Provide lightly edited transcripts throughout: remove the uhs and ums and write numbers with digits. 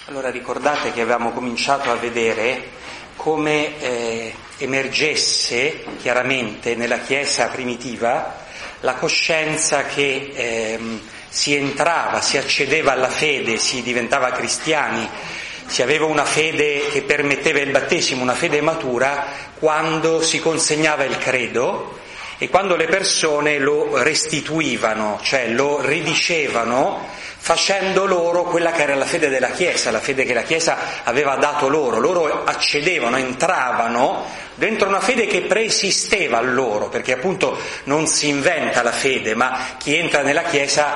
Allora ricordate che avevamo cominciato a vedere come emergesse chiaramente nella Chiesa primitiva la coscienza che si entrava, si accedeva alla fede, si diventava cristiani, si aveva una fede che permetteva il battesimo, una fede matura, quando si consegnava il credo e quando le persone lo restituivano, cioè lo ridicevano, facendo loro quella che era la fede della Chiesa, la fede che la Chiesa aveva dato loro. Loro accedevano, entravano dentro una fede che preesisteva a loro, perché appunto non si inventa la fede, ma chi entra nella Chiesa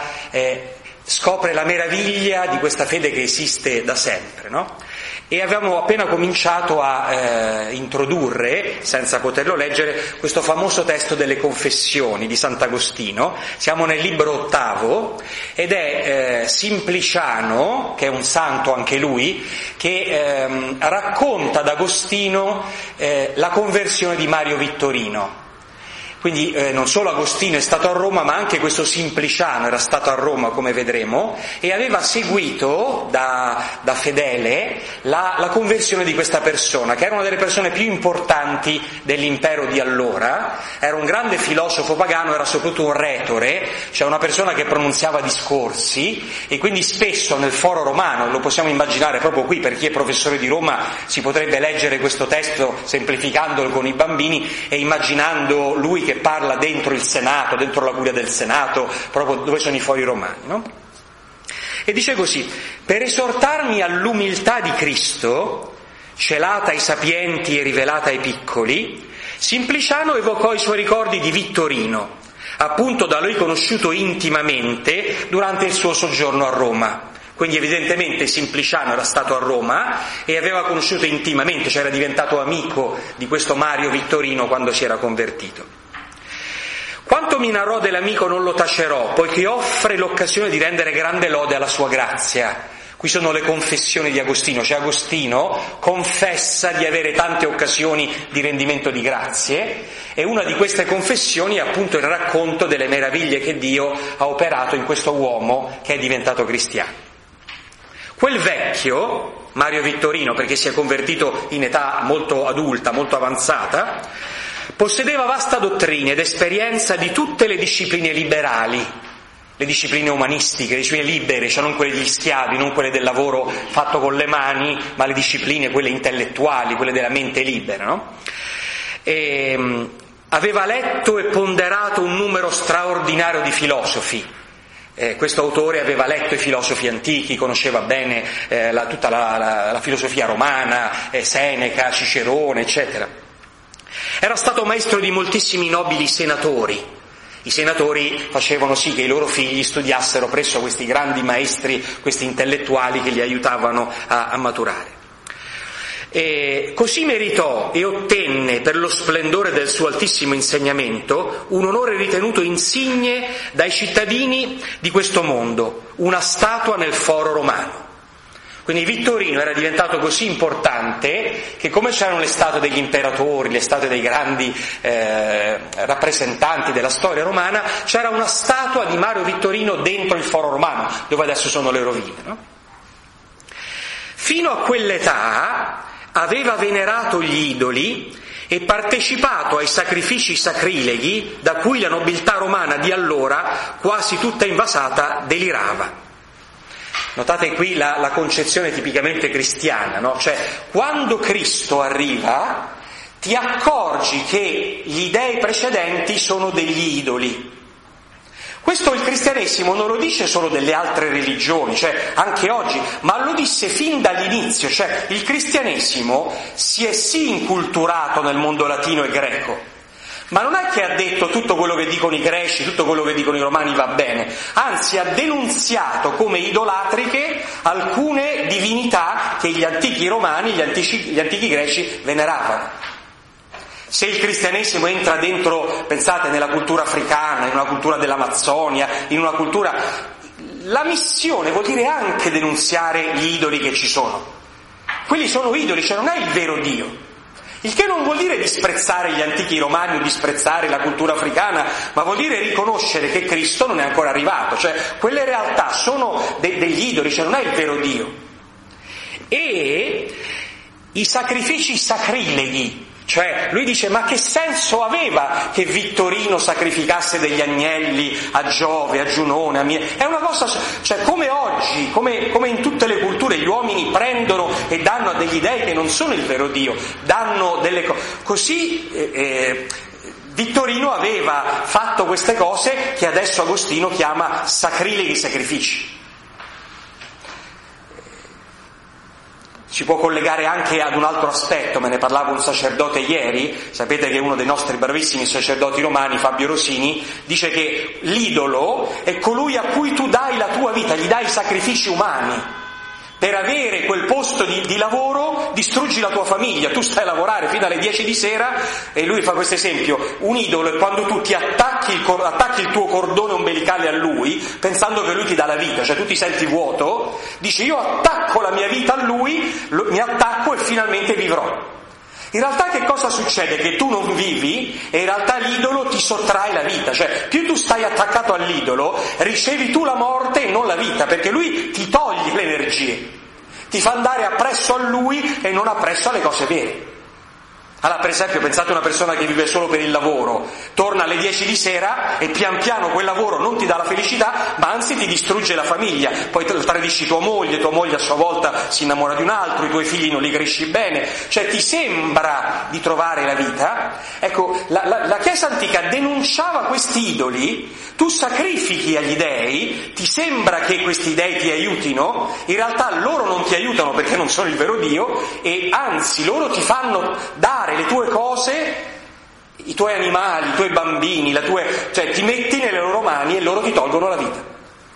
scopre la meraviglia di questa fede che esiste da sempre, no? E avevamo appena cominciato a introdurre, senza poterlo leggere, questo famoso testo delle Confessioni di Sant'Agostino. Siamo nel libro 8 ed è Simpliciano, che è un santo anche lui, che racconta ad Agostino la conversione di Mario Vittorino. Quindi non solo Agostino è stato a Roma, ma anche questo Simpliciano era stato a Roma, come vedremo, e aveva seguito da fedele la conversione di questa persona, che era una delle persone più importanti dell'impero di allora. Era un grande filosofo pagano, era soprattutto un retore, cioè una persona che pronunziava discorsi, e quindi spesso nel foro romano, lo possiamo immaginare proprio qui, per chi è professore di Roma si potrebbe leggere questo testo semplificandolo con i bambini e immaginando lui che parla dentro il Senato, dentro la curia del Senato, proprio dove sono i fori romani, no? E dice così: per esortarmi all'umiltà di Cristo, celata ai sapienti e rivelata ai piccoli, Simpliciano evocò i suoi ricordi di Vittorino, appunto da lui conosciuto intimamente durante il suo soggiorno a Roma. Quindi evidentemente Simpliciano era stato a Roma e aveva conosciuto intimamente, cioè era diventato amico di questo Mario Vittorino quando si era convertito. Quanto mi narrò dell'amico non lo tacerò, poiché offre l'occasione di rendere grande lode alla sua grazia. Qui sono le confessioni di Agostino, cioè Agostino confessa di avere tante occasioni di rendimento di grazie, e una di queste confessioni è appunto il racconto delle meraviglie che Dio ha operato in questo uomo che è diventato cristiano. Quel vecchio, Mario Vittorino, perché si è convertito in età molto adulta, molto avanzata, possedeva vasta dottrina ed esperienza di tutte le discipline liberali, le discipline umanistiche, le discipline libere, cioè non quelle degli schiavi, non quelle del lavoro fatto con le mani, ma le discipline, quelle intellettuali, quelle della mente libera, no? E aveva letto e ponderato un numero straordinario di filosofi. Questo autore aveva letto i filosofi antichi, conosceva bene tutta la filosofia romana, Seneca, Cicerone, eccetera. Era stato maestro di moltissimi nobili senatori. I senatori facevano sì che i loro figli studiassero presso questi grandi maestri, questi intellettuali che li aiutavano a maturare. E così meritò e ottenne, per lo splendore del suo altissimo insegnamento, un onore ritenuto insigne dai cittadini di questo mondo, una statua nel foro romano. Quindi Vittorino era diventato così importante che, come c'erano le statue degli imperatori, le statue dei grandi rappresentanti della storia romana, c'era una statua di Mario Vittorino dentro il foro romano, dove adesso sono le rovine, no? Fino a quell'età aveva venerato gli idoli e partecipato ai sacrifici sacrileghi da cui la nobiltà romana di allora, quasi tutta invasata, delirava. Notate qui la concezione tipicamente cristiana, no? Cioè, quando Cristo arriva, ti accorgi che gli dei precedenti sono degli idoli. Questo il cristianesimo non lo dice solo delle altre religioni, cioè anche oggi, ma lo disse fin dall'inizio, cioè il cristianesimo si è sì inculturato nel mondo latino e greco, ma non è che ha detto tutto quello che dicono i greci, tutto quello che dicono i romani va bene, anzi ha denunziato come idolatriche alcune divinità che gli antichi romani, gli antichi greci veneravano. Se il cristianesimo entra dentro, pensate, nella cultura africana, in una cultura dell'Amazzonia, in una cultura... La missione vuol dire anche denunziare gli idoli che ci sono. Quelli sono idoli, cioè non è il vero Dio. Il che non vuol dire disprezzare gli antichi romani o disprezzare la cultura africana, ma vuol dire riconoscere che Cristo non è ancora arrivato, cioè quelle realtà sono degli idoli, cioè non è il vero Dio. e i sacrifici sacrileghi. Cioè, lui dice, ma che senso aveva che Vittorino sacrificasse degli agnelli a Giove, a Giunone, È una cosa, cioè, come oggi, come in tutte le culture, gli uomini prendono e danno a degli dei che non sono il vero Dio, danno delle cose. Così Vittorino aveva fatto queste cose che adesso Agostino chiama sacrileghi sacrifici. Si può collegare anche ad un altro aspetto, me ne parlava un sacerdote ieri, sapete che uno dei nostri bravissimi sacerdoti romani, Fabio Rosini, dice che l'idolo è colui a cui tu dai la tua vita, gli dai i sacrifici umani. Per avere quel posto di lavoro distruggi la tua famiglia, tu stai a lavorare fino alle 10 di sera e lui fa questo esempio, un idolo è quando tu ti attacchi il tuo cordone ombelicale a lui pensando che lui ti dà la vita, cioè tu ti senti vuoto, dici io attacco la mia vita a lui, mi attacco e finalmente vivrò. In realtà che cosa succede? Che tu non vivi e in realtà l'idolo ti sottrae la vita, cioè più tu stai attaccato all'idolo ricevi tu la morte e non la vita, perché lui ti toglie le energie, ti fa andare appresso a lui e non appresso alle cose vere. Allora, per esempio, pensate a una persona che vive solo per il lavoro, torna alle 10 di sera e pian piano quel lavoro non ti dà la felicità, ma anzi ti distrugge la famiglia, poi tradisci tua moglie a sua volta si innamora di un altro, i tuoi figli non li cresci bene, cioè ti sembra di trovare la vita. Ecco, la Chiesa antica denunciava questi idoli, tu sacrifichi agli dei, ti sembra che questi dei ti aiutino, in realtà loro non ti aiutano perché non sono il vero Dio e anzi loro ti fanno dare le tue cose, i tuoi animali, i tuoi bambini, cioè ti metti nelle loro mani e loro ti tolgono la vita.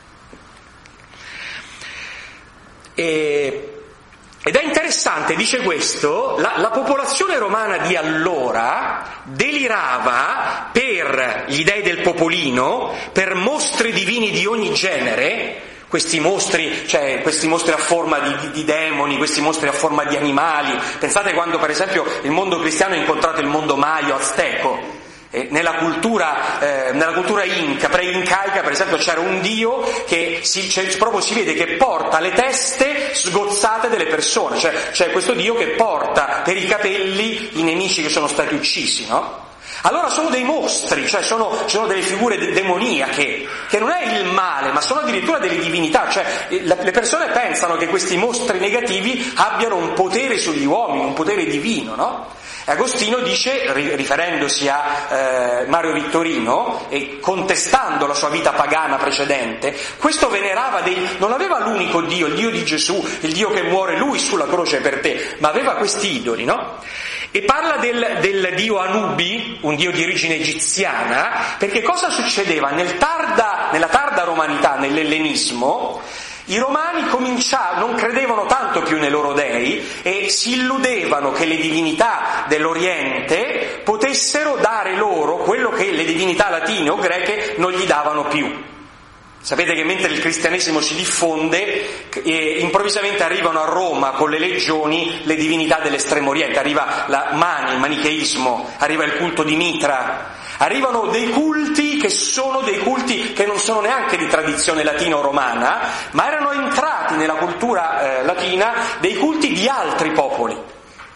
Ed è interessante, dice questo, la popolazione romana di allora delirava per gli dei del popolino, per mostri divini di ogni genere, questi mostri a forma di demoni, questi mostri a forma di animali. Pensate quando per esempio il mondo cristiano ha incontrato il mondo maio, azteco. Nella cultura inca, pre-incaica per esempio c'era un dio che proprio si vede che porta le teste sgozzate delle persone, cioè c'è questo dio che porta per i capelli i nemici che sono stati uccisi, no? Allora sono dei mostri, cioè sono delle figure demoniache, che non è il male, ma sono addirittura delle divinità, cioè le persone pensano che questi mostri negativi abbiano un potere sugli uomini, un potere divino, no? E Agostino dice, riferendosi a Mario Vittorino e contestando la sua vita pagana precedente, questo venerava non aveva l'unico Dio, il Dio di Gesù, il Dio che muore lui sulla croce per te, ma aveva questi idoli, no? E parla del dio Anubi, un dio di origine egiziana, perché cosa succedeva? Nella tarda romanità, nell'ellenismo, i romani non credevano tanto più nei loro dei e si illudevano che le divinità dell'Oriente potessero dare loro quello che le divinità latine o greche non gli davano più. Sapete che mentre il cristianesimo si diffonde, improvvisamente arrivano a Roma con le legioni le divinità dell'estremo oriente, arriva il manicheismo, arriva il culto di Mitra, arrivano dei culti che sono dei culti che non sono neanche di tradizione latina o romana, ma erano entrati nella cultura latina dei culti di altri popoli.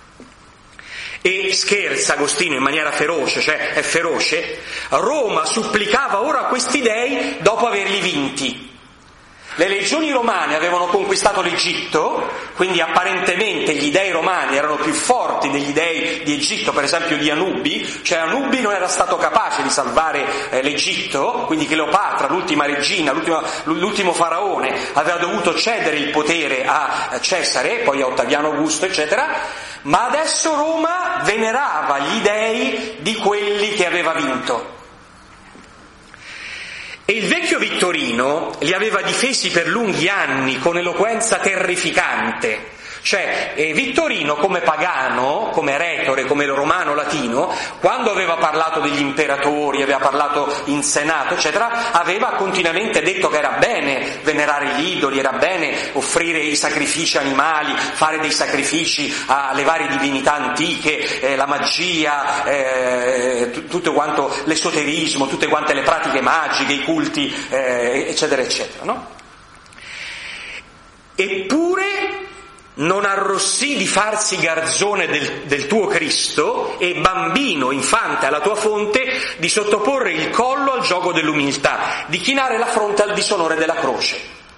E scherza Agostino in maniera feroce, cioè è feroce, Roma supplicava ora questi dei dopo averli vinti. Le legioni romane avevano conquistato l'Egitto, quindi apparentemente gli dei romani erano più forti degli dei di Egitto, per esempio di Anubi, cioè Anubi non era stato capace di salvare l'Egitto, quindi Cleopatra, l'ultima regina, l'ultimo faraone, aveva dovuto cedere il potere a Cesare, poi a Ottaviano Augusto, eccetera, ma adesso Roma venerava gli dei di quelli che aveva vinto. E il vecchio Vittorino li aveva difesi per lunghi anni con eloquenza terrificante. Cioè Vittorino come pagano, come retore, come romano latino, quando aveva parlato degli imperatori, aveva parlato in senato, eccetera, aveva continuamente detto che era bene venerare gli idoli, era bene offrire i sacrifici animali, fare dei sacrifici alle varie divinità antiche, la magia, tutto quanto l'esoterismo, tutte quante le pratiche magiche, i culti, eccetera, eccetera, no? Eppure non arrossì di farsi garzone del tuo Cristo e bambino, infante alla tua fonte, di sottoporre il collo al giogo dell'umiltà, di chinare la fronte al disonore della croce.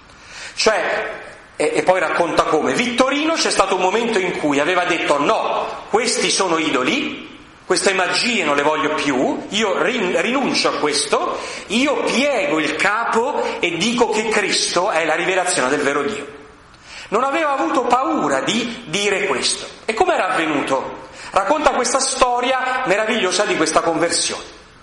Cioè, e poi racconta come Vittorino c'è stato un momento in cui aveva detto no, questi sono idoli, queste magie non le voglio più, io rinuncio a questo, io piego il capo e dico che Cristo è la rivelazione del vero Dio. Non aveva avuto paura di dire questo. E come era avvenuto? Racconta questa storia meravigliosa di questa conversione.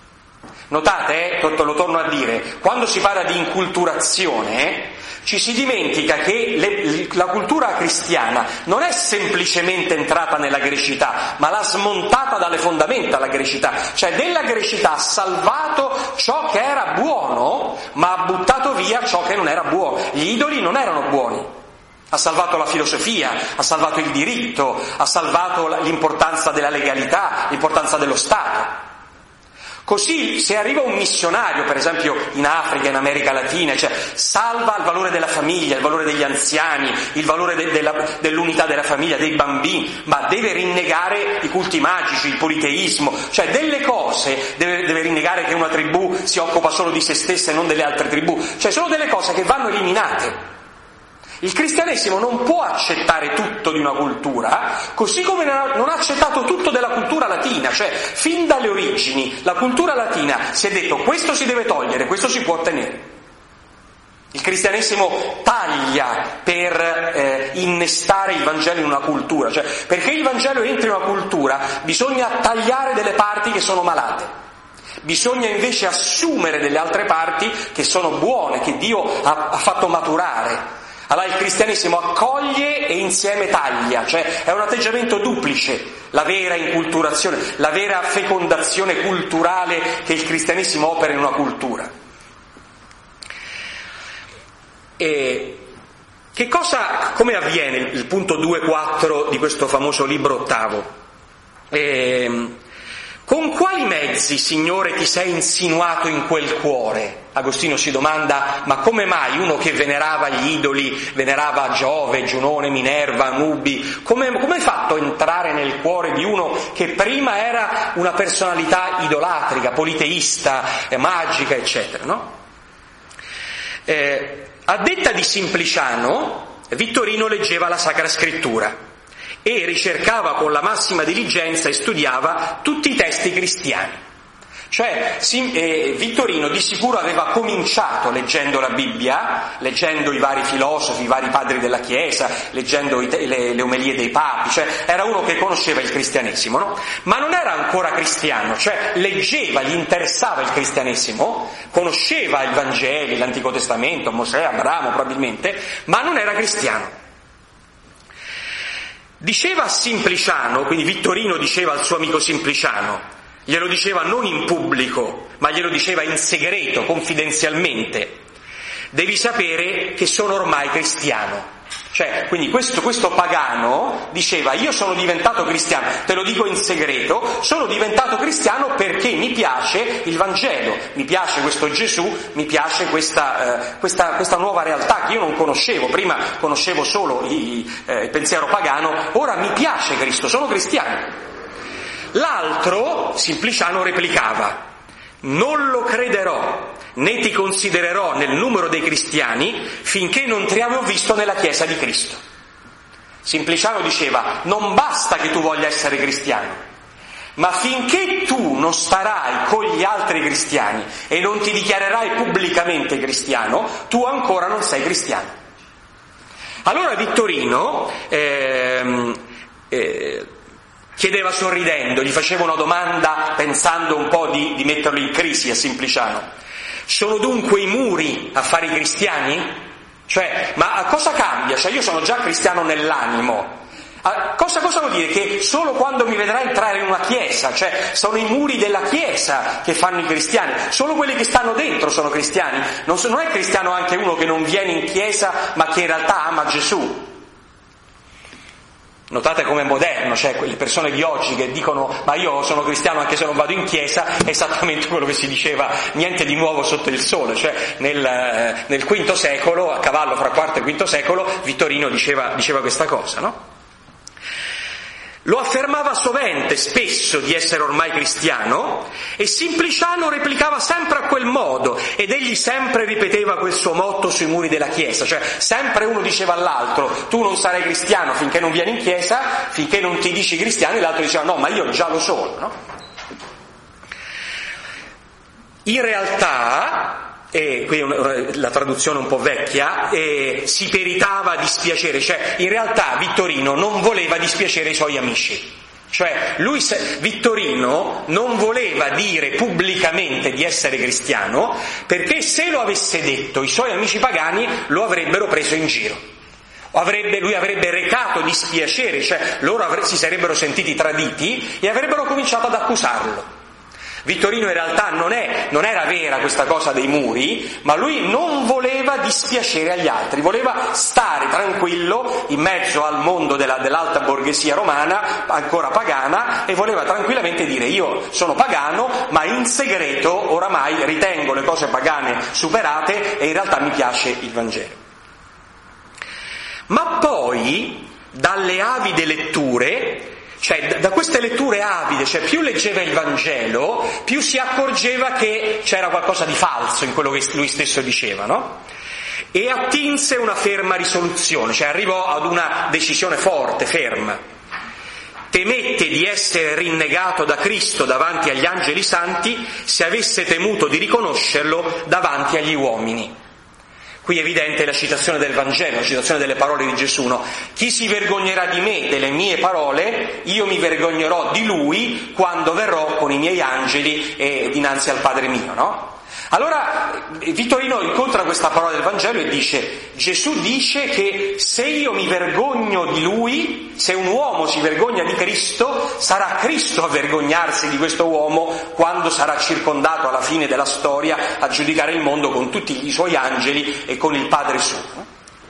Notate, lo torno a dire, quando si parla di inculturazione, ci si dimentica che la cultura cristiana non è semplicemente entrata nella grecità, ma l'ha smontata dalle fondamenta la grecità. Cioè della grecità ha salvato ciò che era buono, ma ha buttato via ciò che non era buono. Gli idoli non erano buoni. Ha salvato la filosofia, ha salvato il diritto, ha salvato l'importanza della legalità, l'importanza dello Stato. Così se arriva un missionario, per esempio in Africa, in America Latina, cioè salva il valore della famiglia, il valore degli anziani, il valore dell'unità della famiglia, dei bambini, ma deve rinnegare i culti magici, il politeismo, cioè delle cose, deve rinnegare che una tribù si occupa solo di se stessa e non delle altre tribù, cioè sono delle cose che vanno eliminate. Il cristianesimo non può accettare tutto di una cultura, così come non ha accettato tutto della cultura latina, cioè fin dalle origini la cultura latina si è detto questo si deve togliere, questo si può tenere. Il cristianesimo taglia per innestare il Vangelo in una cultura, cioè perché il Vangelo entri in una cultura bisogna tagliare delle parti che sono malate. Bisogna invece assumere delle altre parti che sono buone, che Dio ha fatto maturare. Allora il cristianesimo accoglie e insieme taglia, cioè è un atteggiamento duplice, la vera inculturazione, la vera fecondazione culturale che il cristianesimo opera in una cultura. E come avviene il punto 2.4 di questo famoso libro ottavo? Con quali mezzi, Signore, ti sei insinuato in quel cuore? Agostino si domanda, ma come mai uno che venerava gli idoli, venerava Giove, Giunone, Minerva, Nubi, come hai fatto a entrare nel cuore di uno che prima era una personalità idolatrica, politeista, magica, eccetera, no? A detta di Simpliciano, Vittorino leggeva la Sacra Scrittura e ricercava con la massima diligenza e studiava tutti i testi cristiani. Cioè Vittorino di sicuro aveva cominciato leggendo la Bibbia, leggendo i vari filosofi, i vari padri della Chiesa, leggendo le omelie dei papi, cioè era uno che conosceva il cristianesimo, no? Ma non era ancora cristiano, cioè leggeva, gli interessava il cristianesimo, conosceva i Vangeli, l'Antico Testamento, Mosè, Abramo probabilmente, ma non era cristiano. Diceva a Simpliciano, quindi Vittorino diceva al suo amico Simpliciano, glielo diceva non in pubblico, ma glielo diceva in segreto, confidenzialmente, devi sapere che sono ormai cristiano. Cioè, quindi questo pagano diceva, io sono diventato cristiano, te lo dico in segreto, sono diventato cristiano perché mi piace il Vangelo, mi piace questo Gesù, mi piace questa nuova realtà che io non conoscevo, prima conoscevo solo il pensiero pagano, ora mi piace Cristo, sono cristiano. L'altro, Simpliciano, replicava, non lo crederò, né ti considererò nel numero dei cristiani finché non ti avrò visto nella Chiesa di Cristo. Simpliciano diceva, non basta che tu voglia essere cristiano, ma finché tu non starai con gli altri cristiani e non ti dichiarerai pubblicamente cristiano, tu ancora non sei cristiano. Allora Vittorino chiedeva sorridendo, gli faceva una domanda pensando un po' di metterlo in crisi a Simpliciano. Sono dunque i muri a fare i cristiani? Cioè, ma cosa cambia? Cioè io sono già cristiano nell'animo. Cosa vuol dire? Che solo quando mi vedrà entrare in una chiesa, cioè sono i muri della chiesa che fanno i cristiani, solo quelli che stanno dentro sono cristiani. Non è cristiano anche uno che non viene in chiesa ma che in realtà ama Gesù. Notate come è moderno, cioè quelle persone di oggi che dicono ma io sono cristiano anche se non vado in chiesa, è esattamente quello che si diceva, niente di nuovo sotto il sole, cioè nel V secolo, a cavallo fra IV e V secolo, Vittorino diceva questa cosa, no? Lo affermava sovente, spesso, di essere ormai cristiano, e Simpliciano replicava sempre a quel modo, ed egli sempre ripeteva quel suo motto sui muri della chiesa, cioè sempre uno diceva all'altro tu non sarai cristiano finché non vieni in chiesa, finché non ti dici cristiano, e l'altro diceva no, ma io già lo sono, no? In realtà, e qui la traduzione un po' vecchia, si peritava a dispiacere, cioè in realtà Vittorino non voleva dispiacere i suoi amici, cioè Vittorino non voleva dire pubblicamente di essere cristiano, perché se lo avesse detto i suoi amici pagani lo avrebbero preso in giro, lui avrebbe recato dispiacere, cioè loro si sarebbero sentiti traditi e avrebbero cominciato ad accusarlo. Vittorino in realtà non era vera questa cosa dei muri, ma lui non voleva dispiacere agli altri, voleva stare tranquillo in mezzo al mondo dell'alta borghesia romana, ancora pagana, e voleva tranquillamente dire io sono pagano, ma in segreto oramai ritengo le cose pagane superate e in realtà mi piace il Vangelo. Ma poi, dalle avide letture, cioè da queste letture avide, cioè più leggeva il Vangelo, più si accorgeva che c'era qualcosa di falso in quello che lui stesso diceva, no? E attinse una ferma risoluzione, cioè arrivò ad una decisione forte, ferma. Temette di essere rinnegato da Cristo davanti agli angeli santi se avesse temuto di riconoscerlo davanti agli uomini. Qui è evidente la citazione del Vangelo, la citazione delle parole di Gesù, no? Chi si vergognerà di me, delle mie parole, io mi vergognerò di lui quando verrò con i miei angeli dinanzi al Padre mio, no? Allora Vittorino incontra questa parola del Vangelo e dice: Gesù dice che se io mi vergogno di lui, se un uomo si vergogna di Cristo, sarà Cristo a vergognarsi di questo uomo quando sarà circondato alla fine della storia a giudicare il mondo con tutti i suoi angeli e con il Padre suo.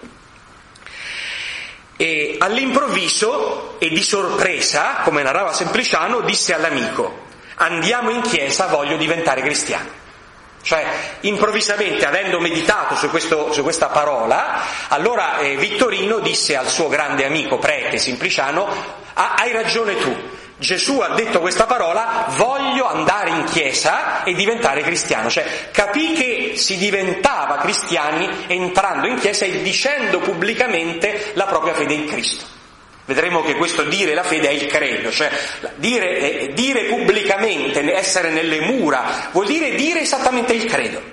E all'improvviso e di sorpresa, come narrava Simpliciano, disse all'amico: andiamo in chiesa, voglio diventare cristiano. Cioè, improvvisamente, avendo meditato su questa parola, allora Vittorino disse al suo grande amico prete Simpliciano: hai ragione tu, Gesù ha detto questa parola, voglio andare in chiesa e diventare cristiano. Cioè, capì che si diventava cristiani entrando in chiesa e dicendo pubblicamente la propria fede in Cristo. Vedremo che questo dire la fede è il credo, cioè dire pubblicamente, essere nelle mura, vuol dire esattamente il credo.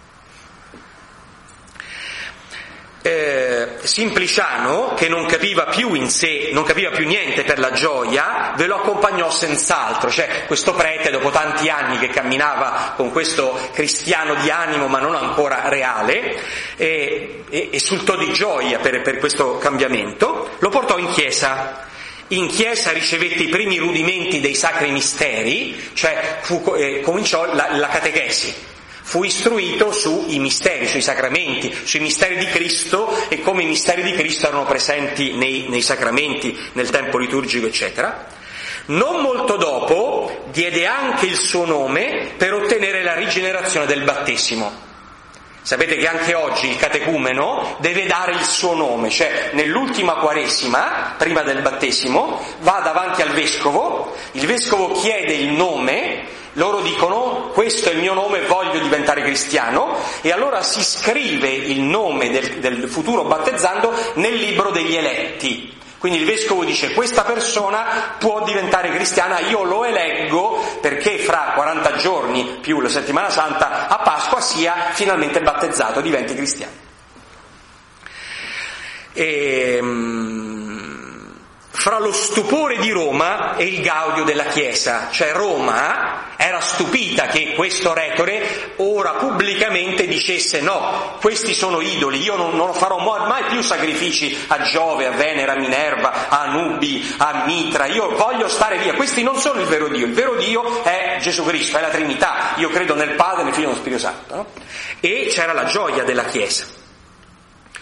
Simpliciano, che non capiva più in sé, non capiva più niente per la gioia, ve lo accompagnò senz'altro, cioè questo prete, dopo tanti anni che camminava con questo cristiano di animo ma non ancora reale, esultò di gioia per questo cambiamento, lo portò in chiesa. In chiesa ricevette i primi rudimenti dei sacri misteri, cioè cominciò la catechesi. Fu istruito sui misteri, sui sacramenti, sui misteri di Cristo e come i misteri di Cristo erano presenti nei sacramenti, nel tempo liturgico, eccetera. Non molto dopo diede anche il suo nome per ottenere la rigenerazione del battesimo. Sapete che anche oggi il catecumeno deve dare il suo nome, cioè nell'ultima quaresima, prima del battesimo, va davanti al vescovo, il vescovo chiede il nome, loro dicono questo è il mio nome, voglio diventare cristiano, e allora si scrive il nome del futuro battezzando nel libro degli eletti. Quindi il vescovo dice questa persona può diventare cristiana, io lo eleggo perché fra 40 giorni più la settimana santa a Pasqua sia finalmente battezzato, diventi cristiano. Fra lo stupore di Roma e il gaudio della Chiesa, cioè Roma era stupita che questo retore ora pubblicamente dicesse no, questi sono idoli, io non farò mai più sacrifici a Giove, a Venera, a Minerva, a Nubi, a Mitra, io voglio stare via, questi non sono il vero Dio è Gesù Cristo, è la Trinità, io credo nel Padre, nel Figlio e nello Spirito Santo, no? E c'era la gioia della Chiesa.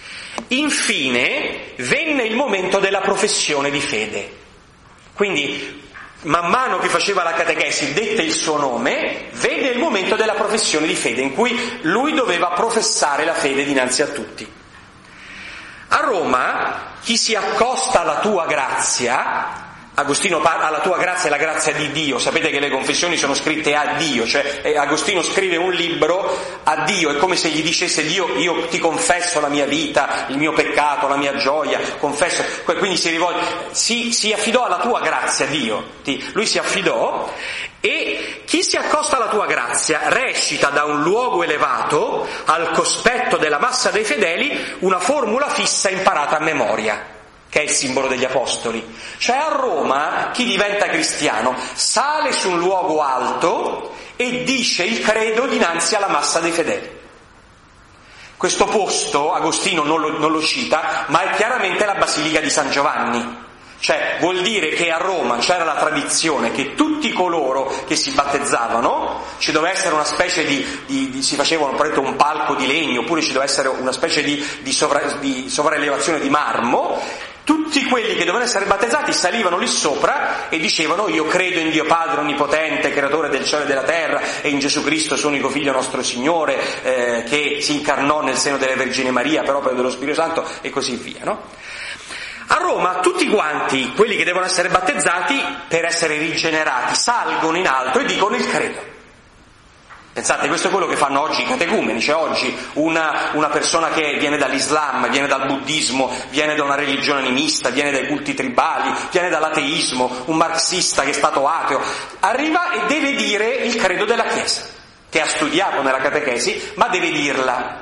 Infine venne il momento della professione di fede. Quindi, man mano che faceva la catechesi, dette il suo nome, vede il momento della professione di fede, in cui lui doveva professare la fede dinanzi a tutti. A Roma, chi si accosta alla tua grazia, Agostino parla alla tua grazia e la grazia di Dio. Sapete che le confessioni sono scritte a Dio, cioè Agostino scrive un libro a Dio, è come se gli dicesse: Dio, io ti confesso la mia vita, il mio peccato, la mia gioia, confesso. Quindi si affidò alla tua grazia, Dio. Lui si affidò, e chi si accosta alla tua grazia recita da un luogo elevato al cospetto della massa dei fedeli una formula fissa imparata a memoria, che è il simbolo degli apostoli. Cioè a Roma chi diventa cristiano sale su un luogo alto e dice il credo dinanzi alla massa dei fedeli. Questo posto Agostino non lo cita, ma è chiaramente la Basilica di San Giovanni. Cioè vuol dire che a Roma c'era la tradizione che tutti coloro che si battezzavano, ci doveva essere una specie si faceva un palco di legno, oppure ci doveva essere una specie di sovrelevazione di marmo. Tutti quelli che dovevano essere battezzati salivano lì sopra e dicevano: io credo in Dio Padre Onnipotente, creatore del cielo e della terra, e in Gesù Cristo, suo unico Figlio nostro Signore, che si incarnò nel seno della Vergine Maria per opera dello Spirito Santo, e così via, no? A Roma tutti quanti, quelli che devono essere battezzati, per essere rigenerati, salgono in alto e dicono il credo. Pensate, questo è quello che fanno oggi i catecumeni, cioè oggi una persona che viene dall'Islam, viene dal buddismo, viene da una religione animista, viene dai culti tribali, viene dall'ateismo, un marxista che è stato ateo, arriva e deve dire il credo della Chiesa, che ha studiato nella catechesi, ma deve dirla.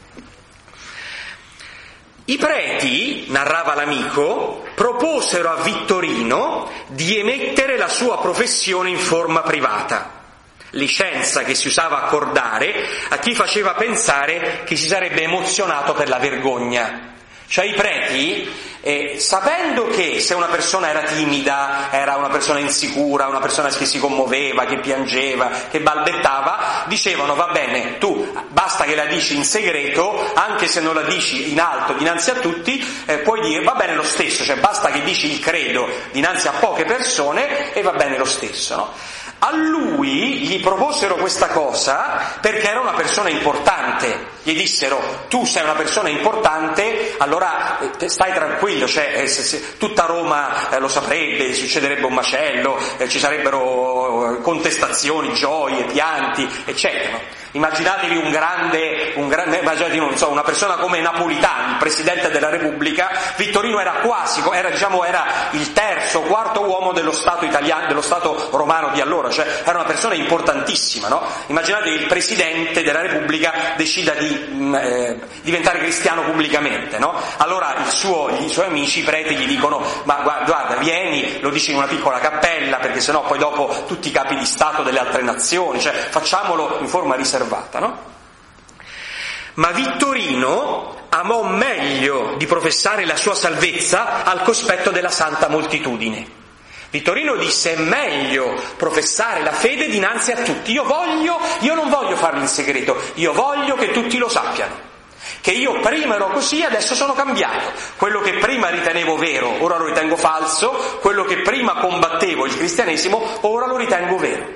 I preti, narrava l'amico, proposero a Vittorino di emettere la sua professione in forma privata, licenza che si usava accordare a chi faceva pensare che si sarebbe emozionato per la vergogna. Cioè i preti, sapendo che se una persona era timida, era una persona insicura, una persona che si commuoveva, che piangeva, che balbettava, dicevano: va bene, tu basta che la dici in segreto, anche se non la dici in alto dinanzi a tutti, puoi dire va bene lo stesso, cioè basta che dici il credo dinanzi a poche persone e va bene lo stesso, no? A lui gli proposero questa cosa perché era una persona importante. Gli dissero: tu sei una persona importante, allora stai tranquillo, cioè se tutta Roma lo saprebbe, succederebbe un macello, ci sarebbero contestazioni, gioie, pianti, eccetera. Immaginatevi immaginatevi, non so, una persona come Napolitano, il Presidente della Repubblica. Vittorino era il terzo o quarto uomo dello Stato italiano, dello Stato romano di allora, cioè era una persona importantissima, no? Immaginatevi il Presidente della Repubblica decida di diventare cristiano pubblicamente, no? Allora i suoi amici, i preti, gli dicono: ma guarda, vieni, lo dici in una piccola cappella, perché sennò poi dopo tutti i capi di Stato delle altre nazioni, cioè facciamolo in forma riservata, no? Ma Vittorino amò meglio di professare la sua salvezza al cospetto della santa moltitudine. Vittorino disse: è meglio professare la fede dinanzi a tutti. Io non voglio farlo in segreto, io voglio che tutti lo sappiano. Che io prima ero così, adesso sono cambiato. Quello che prima ritenevo vero, ora lo ritengo falso. Quello che prima combattevo, il cristianesimo, ora lo ritengo vero.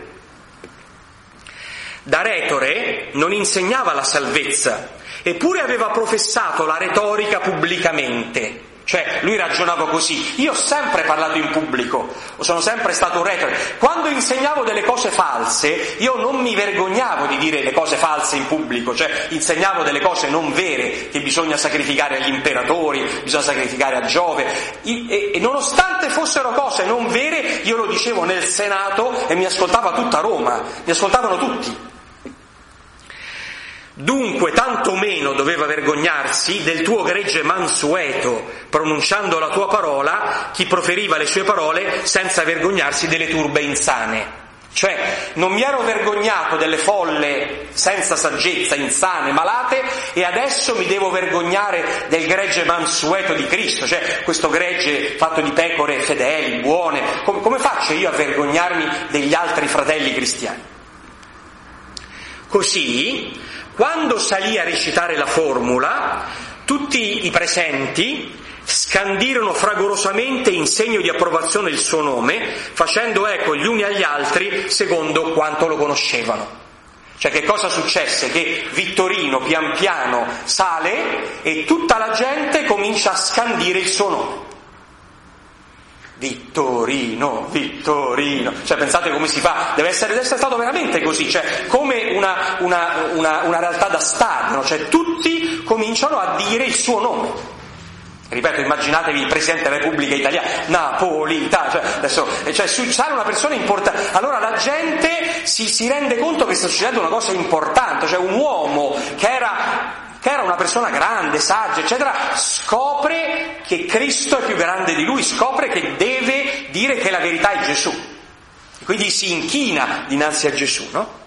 Da retore non insegnava la salvezza, eppure aveva professato la retorica pubblicamente. Cioè lui ragionava così: io ho sempre parlato in pubblico, sono sempre stato un retore. Quando insegnavo delle cose false, io non mi vergognavo di dire le cose false in pubblico, cioè insegnavo delle cose non vere, che bisogna sacrificare agli imperatori, bisogna sacrificare a Giove, e nonostante fossero cose non vere, io lo dicevo nel Senato e mi ascoltava tutta Roma, mi ascoltavano tutti. Dunque tanto meno doveva vergognarsi del tuo gregge mansueto, pronunciando la tua parola, chi proferiva le sue parole senza vergognarsi delle turbe insane. Cioè non mi ero vergognato delle folle senza saggezza, insane, malate, e adesso mi devo vergognare del gregge mansueto di Cristo, cioè questo gregge fatto di pecore fedeli, buone. Come faccio io a vergognarmi degli altri fratelli cristiani? Così, quando salì a recitare la formula, Tutti i presenti scandirono fragorosamente in segno di approvazione il suo nome, facendo eco gli uni agli altri secondo quanto lo conoscevano. Cioè, che cosa successe? Che Vittorino pian piano sale e tutta la gente comincia a scandire il suo nome. Vittorino, Vittorino. Cioè, pensate come si fa? Deve essere stato veramente così, cioè come una realtà da stadio, no? Cioè tutti cominciano a dire il suo nome. Ripeto, immaginatevi il Presidente della Repubblica Italiana, Napolitano, sale una persona importante, allora la gente si rende conto che sta succedendo una cosa importante, cioè un uomo che era una persona grande, saggia, eccetera, scopre che Cristo è più grande di lui, scopre che deve dire che la verità è Gesù, quindi si inchina dinanzi a Gesù, no?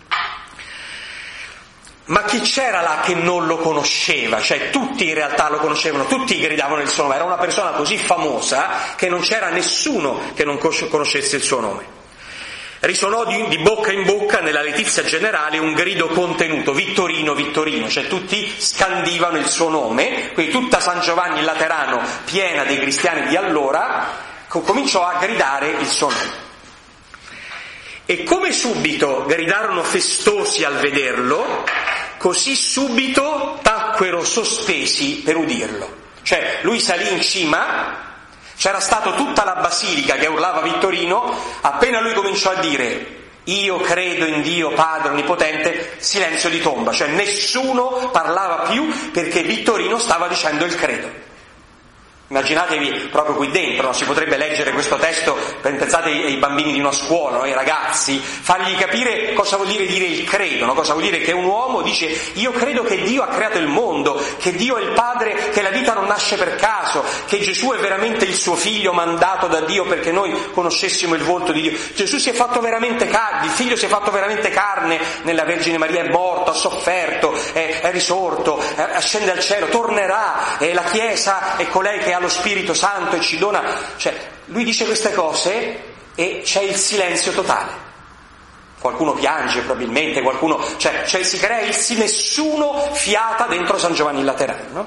Ma chi c'era là che non lo conosceva? Cioè tutti in realtà lo conoscevano, tutti gridavano il suo nome, era una persona così famosa che non c'era nessuno che non conoscesse il suo nome. Risonò di bocca in bocca nella letizia generale un grido contenuto, Vittorino, Vittorino, cioè tutti scandivano il suo nome, quindi tutta San Giovanni il Laterano, piena dei cristiani di allora, cominciò a gridare il suo nome. E come subito gridarono festosi al vederlo, così subito tacquero sospesi per udirlo. Cioè lui salì in cima, c'era stata tutta la basilica che urlava Vittorino, appena lui cominciò a dire io credo in Dio Padre Onnipotente, silenzio di tomba, cioè nessuno parlava più perché Vittorino stava dicendo il credo. Immaginatevi proprio qui dentro, no? Si potrebbe leggere questo testo, pensate ai bambini di una scuola, no? Ai ragazzi, fargli capire cosa vuol dire il credo, no? Cosa vuol dire che un uomo dice io credo che Dio ha creato il mondo, che Dio è il Padre, che la vita non nasce per caso, che Gesù è veramente il suo figlio mandato da Dio perché noi conoscessimo il volto di Dio. Gesù si è fatto veramente il figlio si è fatto veramente carne nella Vergine Maria, è morto, ha sofferto, è risorto, ascende al cielo, tornerà, la Chiesa è colei che ha lo Spirito Santo e ci dona, cioè lui dice queste cose e c'è il silenzio totale. Qualcuno piange probabilmente, qualcuno, cioè si crea nessuno fiata dentro San Giovanni il Laterano, no?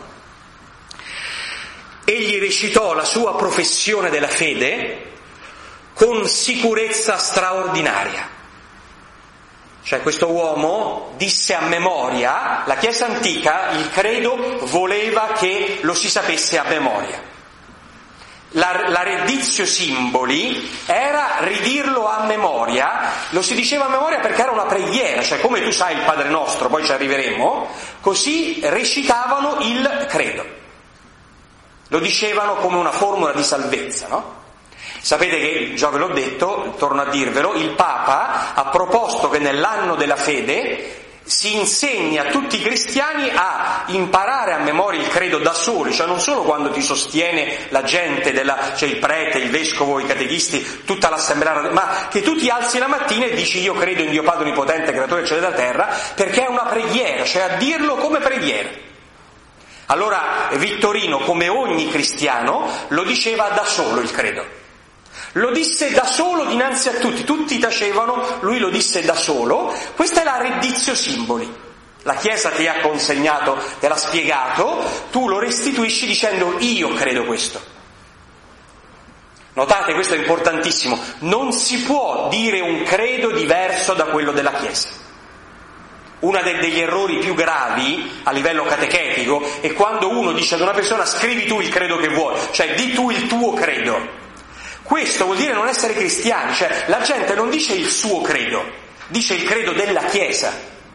Egli recitò la sua professione della fede con sicurezza straordinaria. Cioè questo uomo disse a memoria, la Chiesa antica, il credo voleva che lo si sapesse a memoria. La redditio simboli era ridirlo a memoria, lo si diceva a memoria perché era una preghiera, cioè come tu sai il Padre Nostro, poi ci arriveremo, così recitavano il credo. Lo dicevano come una formula di salvezza, no? Sapete che, già ve l'ho detto, torno a dirvelo, il Papa ha proposto che nell'anno della fede si insegni a tutti i cristiani a imparare a memoria il credo da soli, cioè non solo quando ti sostiene la gente, cioè il prete, il vescovo, i catechisti, tutta l'assemblea, ma che tu ti alzi la mattina e dici io credo in Dio Padre Onnipotente, creatore del cielo e della terra, perché è una preghiera, cioè a dirlo come preghiera. Allora Vittorino, come ogni cristiano, lo diceva da solo il credo. Lo disse da solo dinanzi a tutti tacevano, lui lo disse da solo. Questa è la redditio simboli. La Chiesa ti ha consegnato, te l'ha spiegato, tu lo restituisci dicendo io credo questo. Notate, questo è importantissimo, non si può dire un credo diverso da quello della Chiesa. Uno degli errori più gravi a livello catechetico è quando uno dice ad una persona scrivi tu il credo che vuoi, cioè di tu il tuo credo. Questo vuol dire non essere cristiani, cioè la gente non dice il suo credo, dice il credo della Chiesa.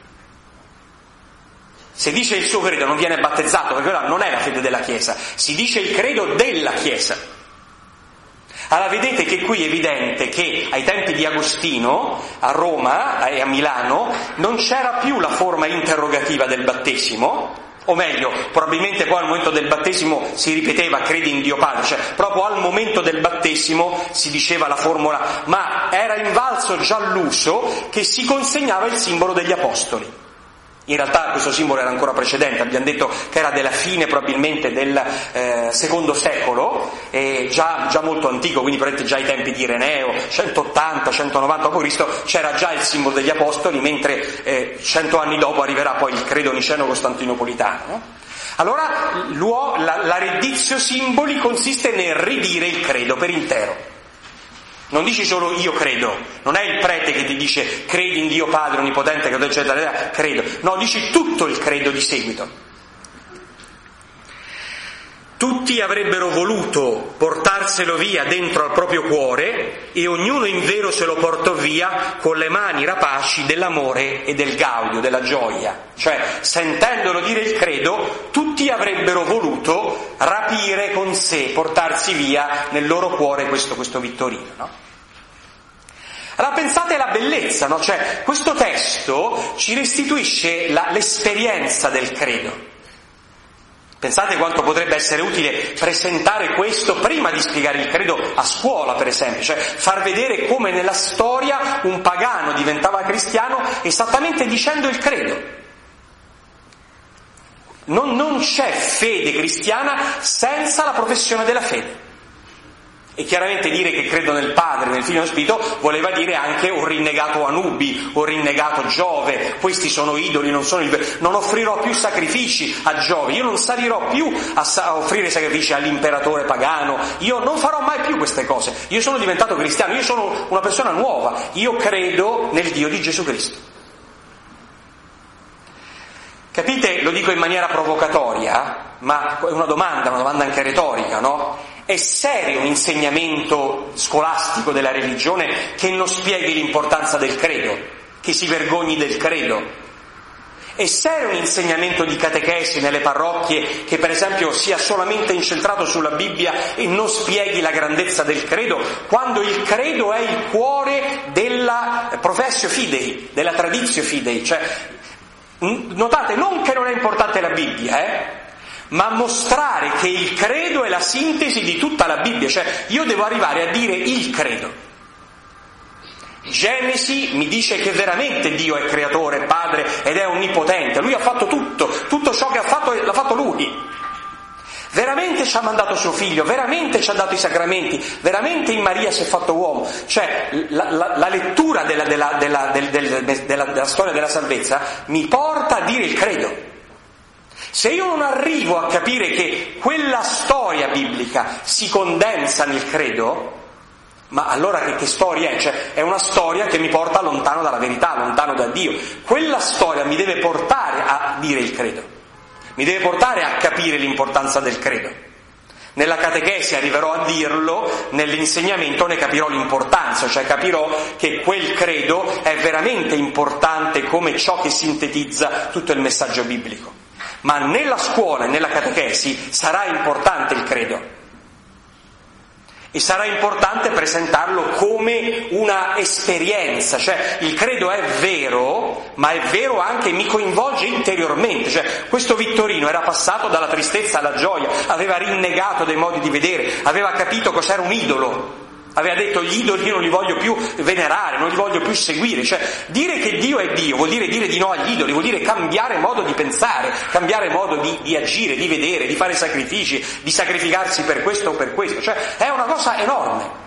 Se dice il suo credo non viene battezzato, perché quella non è la fede della Chiesa, si dice il credo della Chiesa. Allora vedete che qui è evidente che ai tempi di Agostino, a Roma e a Milano, non c'era più la forma interrogativa del battesimo, o meglio, probabilmente poi al momento del battesimo si ripeteva credi in Dio Padre, cioè proprio al momento del battesimo si diceva la formula, ma era invalso già l'uso che si consegnava il simbolo degli apostoli. In realtà questo simbolo era ancora precedente, abbiamo detto che era della fine probabilmente del secondo secolo, già molto antico, quindi probabilmente già ai tempi di Ireneo, 180, 190 d.C. c'era già il simbolo degli apostoli, mentre 100 anni dopo arriverà poi il credo niceno costantinopolitano. No? Allora la redditio simboli consiste nel ridire il credo per intero. Non dici solo io credo, non è il prete che ti dice credi in Dio Padre Onnipotente, eccetera, credo. No, dici tutto il credo di seguito. Tutti avrebbero voluto portarselo via dentro al proprio cuore e ognuno in vero se lo portò via con le mani rapaci dell'amore e del gaudio, della gioia. Cioè, sentendolo dire il credo, tutti avrebbero voluto rapire con sé, portarsi via nel loro cuore questo Vittorino, no? Allora pensate alla bellezza, no? Cioè, questo testo ci restituisce l'esperienza del credo. Pensate quanto potrebbe essere utile presentare questo prima di spiegare il credo a scuola, per esempio, cioè far vedere come nella storia un pagano diventava cristiano esattamente dicendo il credo. Non c'è fede cristiana senza la professione della fede. E chiaramente dire che credo nel Padre, nel Figlio e nello Spirito voleva dire anche ho rinnegato Anubi, ho rinnegato Giove, questi sono idoli, non offrirò più sacrifici a Giove, io non salirò più a offrire sacrifici all'imperatore pagano, io non farò mai più queste cose, io sono diventato cristiano, io sono una persona nuova, io credo nel Dio di Gesù Cristo. Capite? Lo dico in maniera provocatoria, ma è una domanda anche retorica, no? È serio un insegnamento scolastico della religione che non spieghi l'importanza del credo, che si vergogni del credo? È serio un insegnamento di catechesi nelle parrocchie che per esempio sia solamente incentrato sulla Bibbia e non spieghi la grandezza del credo, quando il credo è il cuore della professio fidei, della traditio fidei? Cioè, notate, non che non è importante la Bibbia, ma mostrare che il credo è la sintesi di tutta la Bibbia, cioè io devo arrivare a dire il credo. Genesi mi dice che veramente Dio è creatore, padre ed è onnipotente, lui ha fatto tutto ciò che ha fatto l'ha fatto lui. Veramente ci ha mandato suo figlio, veramente ci ha dato i sacramenti, veramente in Maria si è fatto uomo. Cioè la lettura della storia della salvezza mi porta a dire il credo. Se io non arrivo a capire che quella storia biblica si condensa nel credo, ma allora che storia è? Cioè è una storia che mi porta lontano dalla verità, lontano da Dio. Quella storia mi deve portare a dire il credo, mi deve portare a capire l'importanza del credo. Nella catechesi arriverò a dirlo, nell'insegnamento ne capirò l'importanza, cioè capirò che quel credo è veramente importante come ciò che sintetizza tutto il messaggio biblico. Ma nella scuola e nella catechesi sarà importante il credo e sarà importante presentarlo come una esperienza, cioè il credo è vero, ma è vero anche mi coinvolge interiormente, cioè questo Vittorino era passato dalla tristezza alla gioia, aveva rinnegato dei modi di vedere, aveva capito cos'era un idolo, aveva detto gli idoli io non li voglio più venerare, non li voglio più seguire, cioè dire che Dio è Dio vuol dire di no agli idoli, vuol dire cambiare modo di pensare, cambiare modo di agire, di vedere, di fare sacrifici, di sacrificarsi per questo o per questo, cioè è una cosa enorme.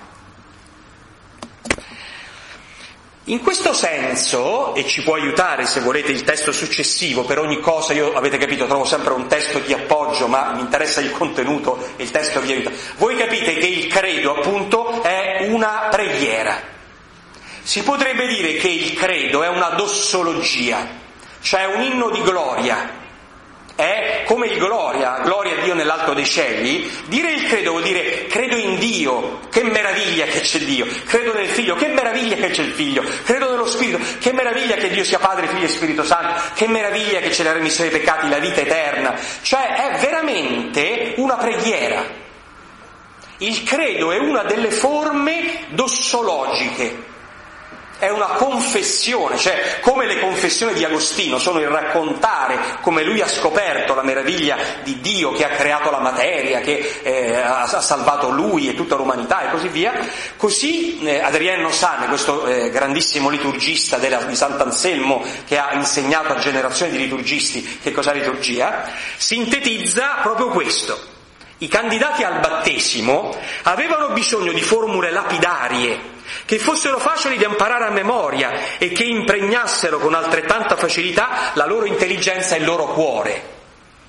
In questo senso, e ci può aiutare se volete il testo successivo, per ogni cosa io avete capito trovo sempre un testo di appoggio, ma mi interessa il contenuto e il testo vi aiuta. Voi capite che il credo appunto è una preghiera. Si potrebbe dire che il credo è una dossologia, cioè un inno di gloria. È come il gloria a Dio nell'alto dei cieli. Dire il credo vuol dire credo in Dio, che meraviglia che c'è Dio, credo nel Figlio, che meraviglia che c'è il Figlio, credo nello Spirito, che meraviglia che Dio sia Padre, Figlio e Spirito Santo, che meraviglia che c'è la remissione dei peccati, la vita eterna. Cioè è veramente una preghiera. Il credo è una delle forme dossologiche. È una confessione, cioè come le confessioni di Agostino sono il raccontare come lui ha scoperto la meraviglia di Dio che ha creato la materia, che ha salvato lui e tutta l'umanità e così via. Così Adrien Nosane, questo grandissimo liturgista di Sant'Anselmo che ha insegnato a generazioni di liturgisti che cos'è liturgia, sintetizza proprio questo. I candidati al battesimo avevano bisogno di formule lapidarie che fossero facili da imparare a memoria e che impregnassero con altrettanta facilità la loro intelligenza e il loro cuore.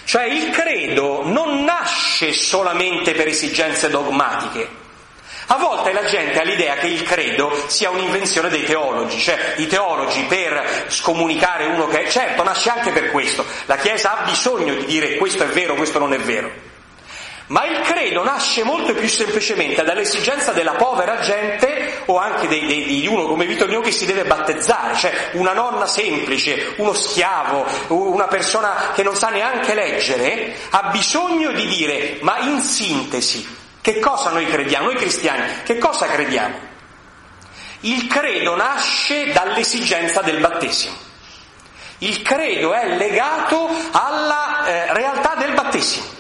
Cioè il credo non nasce solamente per esigenze dogmatiche. A volte la gente ha l'idea che il credo sia un'invenzione dei teologi, cioè i teologi per scomunicare uno che... Certo, nasce anche per questo. La Chiesa ha bisogno di dire questo è vero, questo non è vero. Ma il credo nasce molto più semplicemente dall'esigenza della povera gente o anche di uno come Vittorio che si deve battezzare, cioè una nonna semplice, uno schiavo, una persona che non sa neanche leggere, ha bisogno di dire, ma in sintesi, che cosa noi crediamo? Noi cristiani, che cosa crediamo? Il credo nasce dall'esigenza del battesimo. Il credo è legato alla realtà del battesimo.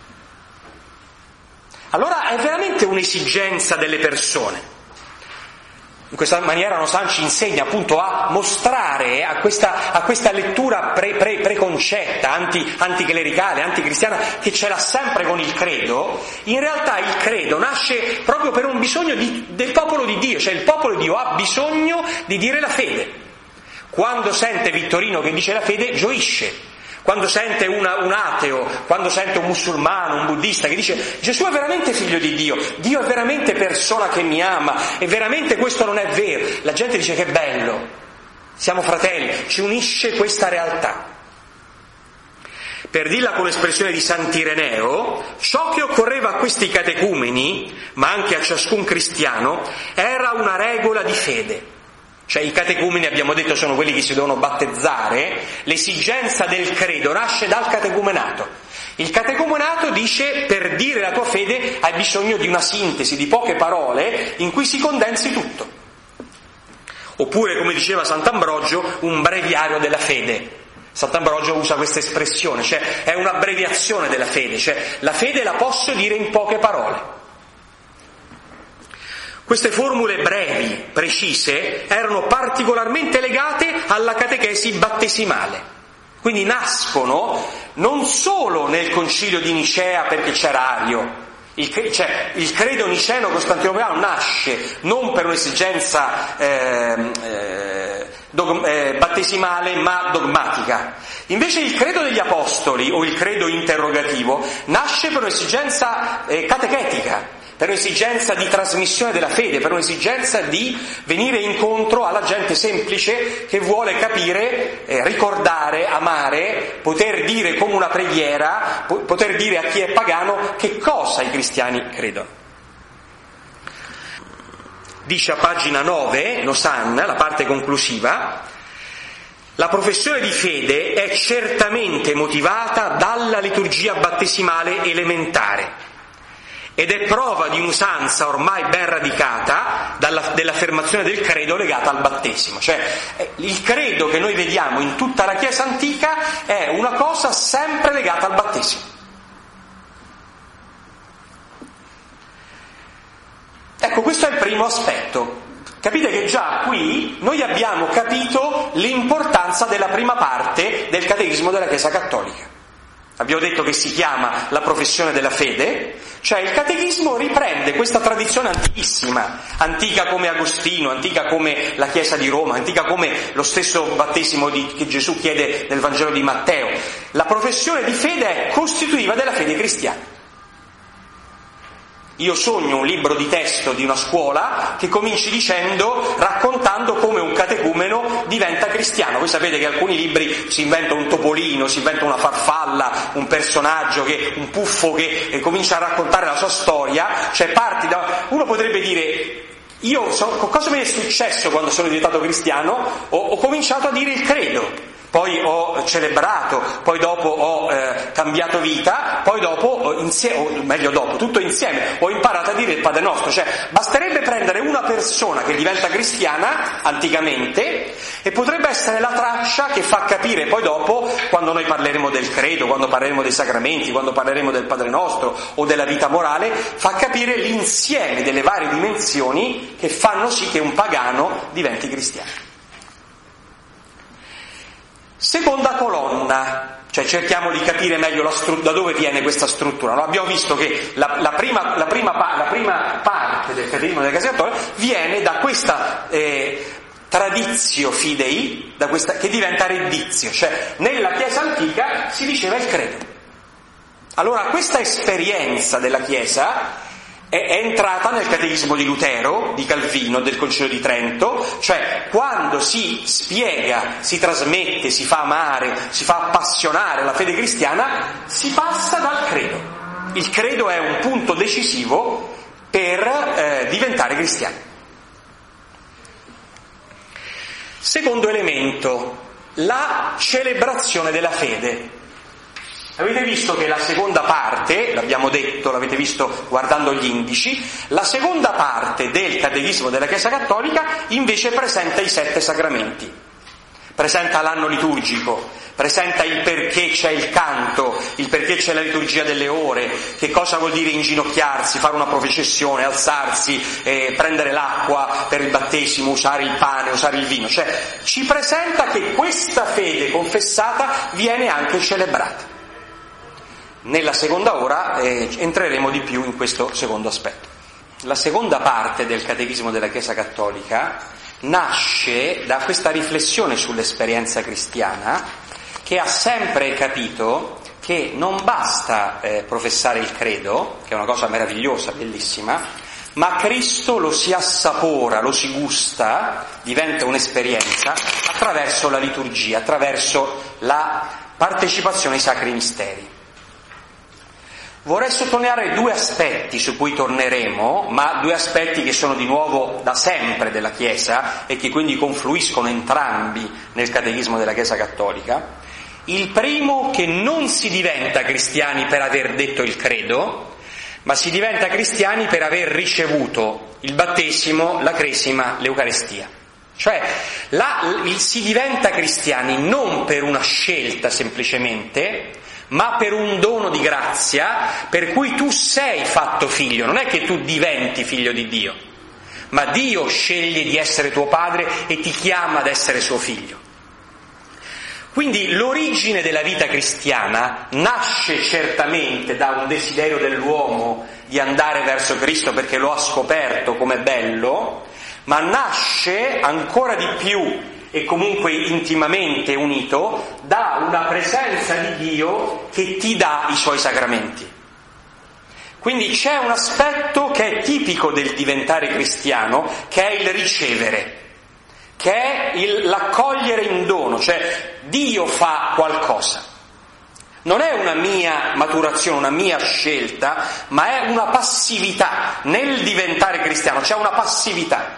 Allora è veramente un'esigenza delle persone. In questa maniera Nosan ci insegna appunto a mostrare a questa lettura preconcetta, anticlericale, anticristiana, che ce l'ha sempre con il credo. In realtà il credo nasce proprio per un bisogno del popolo di Dio, cioè il popolo di Dio ha bisogno di dire la fede. Quando sente Vittorino che dice la fede, gioisce. Quando sente un ateo, quando sente un musulmano, un buddista che dice Gesù è veramente figlio di Dio, Dio è veramente persona che mi ama, e veramente questo non è vero, la gente dice che bello, siamo fratelli, ci unisce questa realtà. Per dirla con l'espressione di Sant'Ireneo, ciò che occorreva a questi catecumeni, ma anche a ciascun cristiano, era una regola di fede. Cioè i catecumeni, abbiamo detto, sono quelli che si devono battezzare. L'esigenza del credo nasce dal catecumenato. Il catecumenato dice, per dire la tua fede hai bisogno di una sintesi, di poche parole in cui si condensi tutto. Oppure, come diceva Sant'Ambrogio, un breviario della fede. Sant'Ambrogio usa questa espressione, cioè è un'abbreviazione della fede, cioè la fede la posso dire in poche parole. Queste formule brevi, precise, erano particolarmente legate alla catechesi battesimale. Quindi nascono non solo nel concilio di Nicea perché c'era Ario, il credo niceno costantinopolitano nasce non per un'esigenza battesimale ma dogmatica. Invece il credo degli apostoli o il credo interrogativo nasce per un'esigenza catechetica, per un'esigenza di trasmissione della fede, per un'esigenza di venire incontro alla gente semplice che vuole capire, ricordare, amare, poter dire come una preghiera, poter dire a chi è pagano che cosa i cristiani credono. Dice a pagina 9, Nosan, la parte conclusiva, la professione di fede è certamente motivata dalla liturgia battesimale elementare, ed è prova di un'usanza ormai ben radicata dell'affermazione del credo legata al battesimo. Cioè il credo che noi vediamo in tutta la Chiesa antica è una cosa sempre legata al battesimo. Ecco, questo è il primo aspetto. Capite che già qui noi abbiamo capito l'importanza della prima parte del catechismo della Chiesa Cattolica. Abbiamo detto che si chiama la professione della fede, cioè il catechismo riprende questa tradizione antichissima, antica come Agostino, antica come la Chiesa di Roma, antica come lo stesso battesimo che Gesù chiede nel Vangelo di Matteo. La professione di fede è costitutiva della fede cristiana. Io sogno un libro di testo di una scuola che cominci raccontando come un catecumeno diventa cristiano. Voi sapete che alcuni libri si inventa un topolino, si inventa una farfalla, un personaggio, un puffo che comincia a raccontare la sua storia, cioè uno potrebbe dire cosa mi è successo quando sono diventato cristiano? Ho cominciato a dire il credo. Poi ho celebrato, poi dopo ho cambiato vita, poi dopo, tutto insieme, ho imparato a dire il Padre Nostro. Cioè, basterebbe prendere una persona che diventa cristiana, anticamente, e potrebbe essere la traccia che fa capire poi dopo, quando noi parleremo del credo, quando parleremo dei sacramenti, quando parleremo del Padre Nostro o della vita morale, fa capire l'insieme delle varie dimensioni che fanno sì che un pagano diventi cristiano. Seconda colonna, cioè cerchiamo di capire meglio da dove viene questa struttura. No? Abbiamo visto che la prima parte del catechismo della Chiesa Cattolica viene da questa tradizio fidei, che diventa reddizio, cioè nella Chiesa antica si diceva il credo. Allora questa esperienza della Chiesa è entrata nel catechismo di Lutero, di Calvino, del Concilio di Trento, cioè quando si spiega, si trasmette, si fa amare, si fa appassionare la fede cristiana, si passa dal credo. Il credo è un punto decisivo per diventare cristiani. Secondo elemento, la celebrazione della fede. Avete visto che la seconda parte, l'abbiamo detto, l'avete visto guardando gli indici, la seconda parte del Catechismo della Chiesa Cattolica invece presenta i 7 sacramenti, presenta l'anno liturgico, presenta il perché c'è il canto, il perché c'è la liturgia delle ore, che cosa vuol dire inginocchiarsi, fare una processione, alzarsi, prendere l'acqua per il battesimo, usare il pane, usare il vino, cioè ci presenta che questa fede confessata viene anche celebrata. Nella seconda ora entreremo di più in questo secondo aspetto. La seconda parte del Catechismo della Chiesa Cattolica nasce da questa riflessione sull'esperienza cristiana, che ha sempre capito che non basta professare il credo, che è una cosa meravigliosa, bellissima, ma Cristo lo si assapora, lo si gusta, diventa un'esperienza attraverso la liturgia, attraverso la partecipazione ai sacri misteri. Vorrei sottolineare 2 aspetti su cui torneremo, ma 2 aspetti che sono di nuovo da sempre della Chiesa e che quindi confluiscono entrambi nel Catechismo della Chiesa Cattolica. Il primo, che non si diventa cristiani per aver detto il credo, ma si diventa cristiani per aver ricevuto il battesimo, la cresima, l'Eucarestia. Cioè si diventa cristiani non per una scelta semplicemente, ma per un dono di grazia per cui tu sei fatto figlio. Non è che tu diventi figlio di Dio, ma Dio sceglie di essere tuo padre e ti chiama ad essere suo figlio. Quindi l'origine della vita cristiana nasce certamente da un desiderio dell'uomo di andare verso Cristo perché lo ha scoperto come bello, ma nasce ancora di più e comunque intimamente unito da una presenza di Dio che ti dà i suoi sacramenti. Quindi c'è un aspetto che è tipico del diventare cristiano, che è il ricevere, che è l'accogliere in dono, cioè Dio fa qualcosa. Non è una mia maturazione, una mia scelta, ma è una passività. Nel diventare cristiano c'è una passività.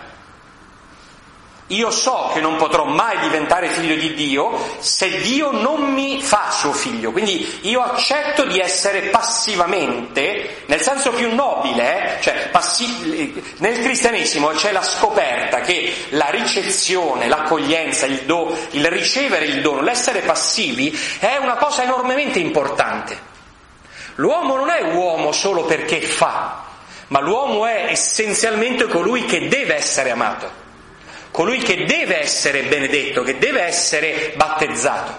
Io so che non potrò mai diventare figlio di Dio se Dio non mi fa suo figlio, quindi io accetto di essere passivamente, nel senso più nobile, cioè nel cristianesimo c'è la scoperta che la ricezione, l'accoglienza, il ricevere il dono, l'essere passivi è una cosa enormemente importante. L'uomo non è uomo solo perché fa, ma l'uomo è essenzialmente colui che deve essere amato, colui che deve essere benedetto, che deve essere battezzato.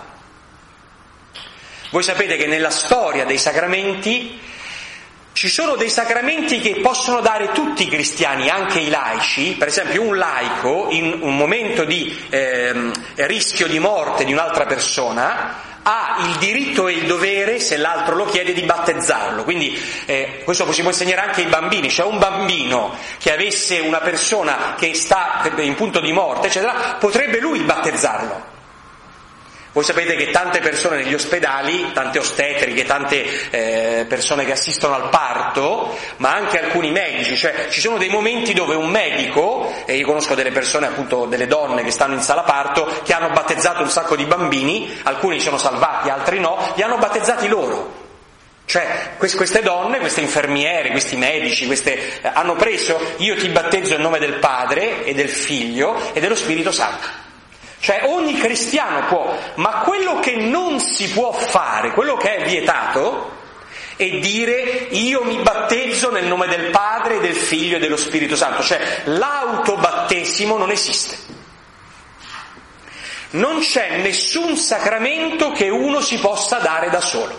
Voi sapete che nella storia dei sacramenti ci sono dei sacramenti che possono dare tutti i cristiani, anche i laici. Per esempio un laico in un momento di rischio di morte di un'altra persona ha il diritto e il dovere, se l'altro lo chiede, di battezzarlo. Quindi questo si può insegnare anche ai bambini. Cioè un bambino che avesse una persona che sta in punto di morte, eccetera, potrebbe lui battezzarlo. Voi sapete che tante persone negli ospedali, tante ostetriche, tante persone che assistono al parto, ma anche alcuni medici, cioè ci sono dei momenti dove un medico, e io conosco delle persone, appunto delle donne che stanno in sala parto, che hanno battezzato un sacco di bambini, alcuni sono salvati, altri no, li hanno battezzati loro. Cioè queste donne, queste infermiere, questi medici, hanno preso: io ti battezzo in nome del Padre e del Figlio e dello Spirito Santo. Cioè ogni cristiano può, ma quello che non si può fare, quello che è vietato, è dire: io mi battezzo nel nome del Padre, del Figlio e dello Spirito Santo. Cioè l'autobattesimo non esiste. Non c'è nessun sacramento che uno si possa dare da solo.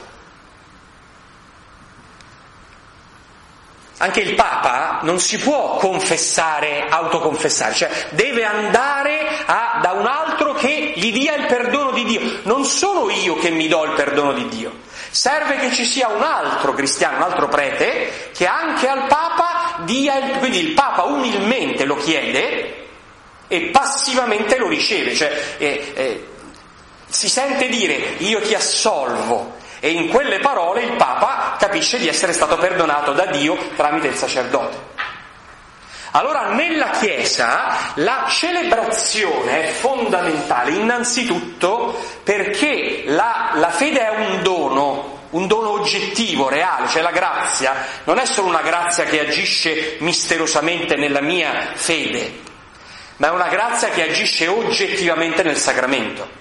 Anche il Papa non si può autoconfessare, cioè deve andare da un altro che gli dia il perdono di Dio. Non sono io che mi do il perdono di Dio, Serve che ci sia un altro cristiano, un altro prete, che anche al Papa quindi il Papa umilmente lo chiede e passivamente lo riceve, cioè si sente dire io ti assolvo, e in quelle parole il Papa capisce di essere stato perdonato da Dio tramite il sacerdote. Allora nella Chiesa la celebrazione è fondamentale innanzitutto perché la fede è un dono oggettivo, reale, cioè la grazia non è solo una grazia che agisce misteriosamente nella mia fede, ma è una grazia che agisce oggettivamente nel sacramento.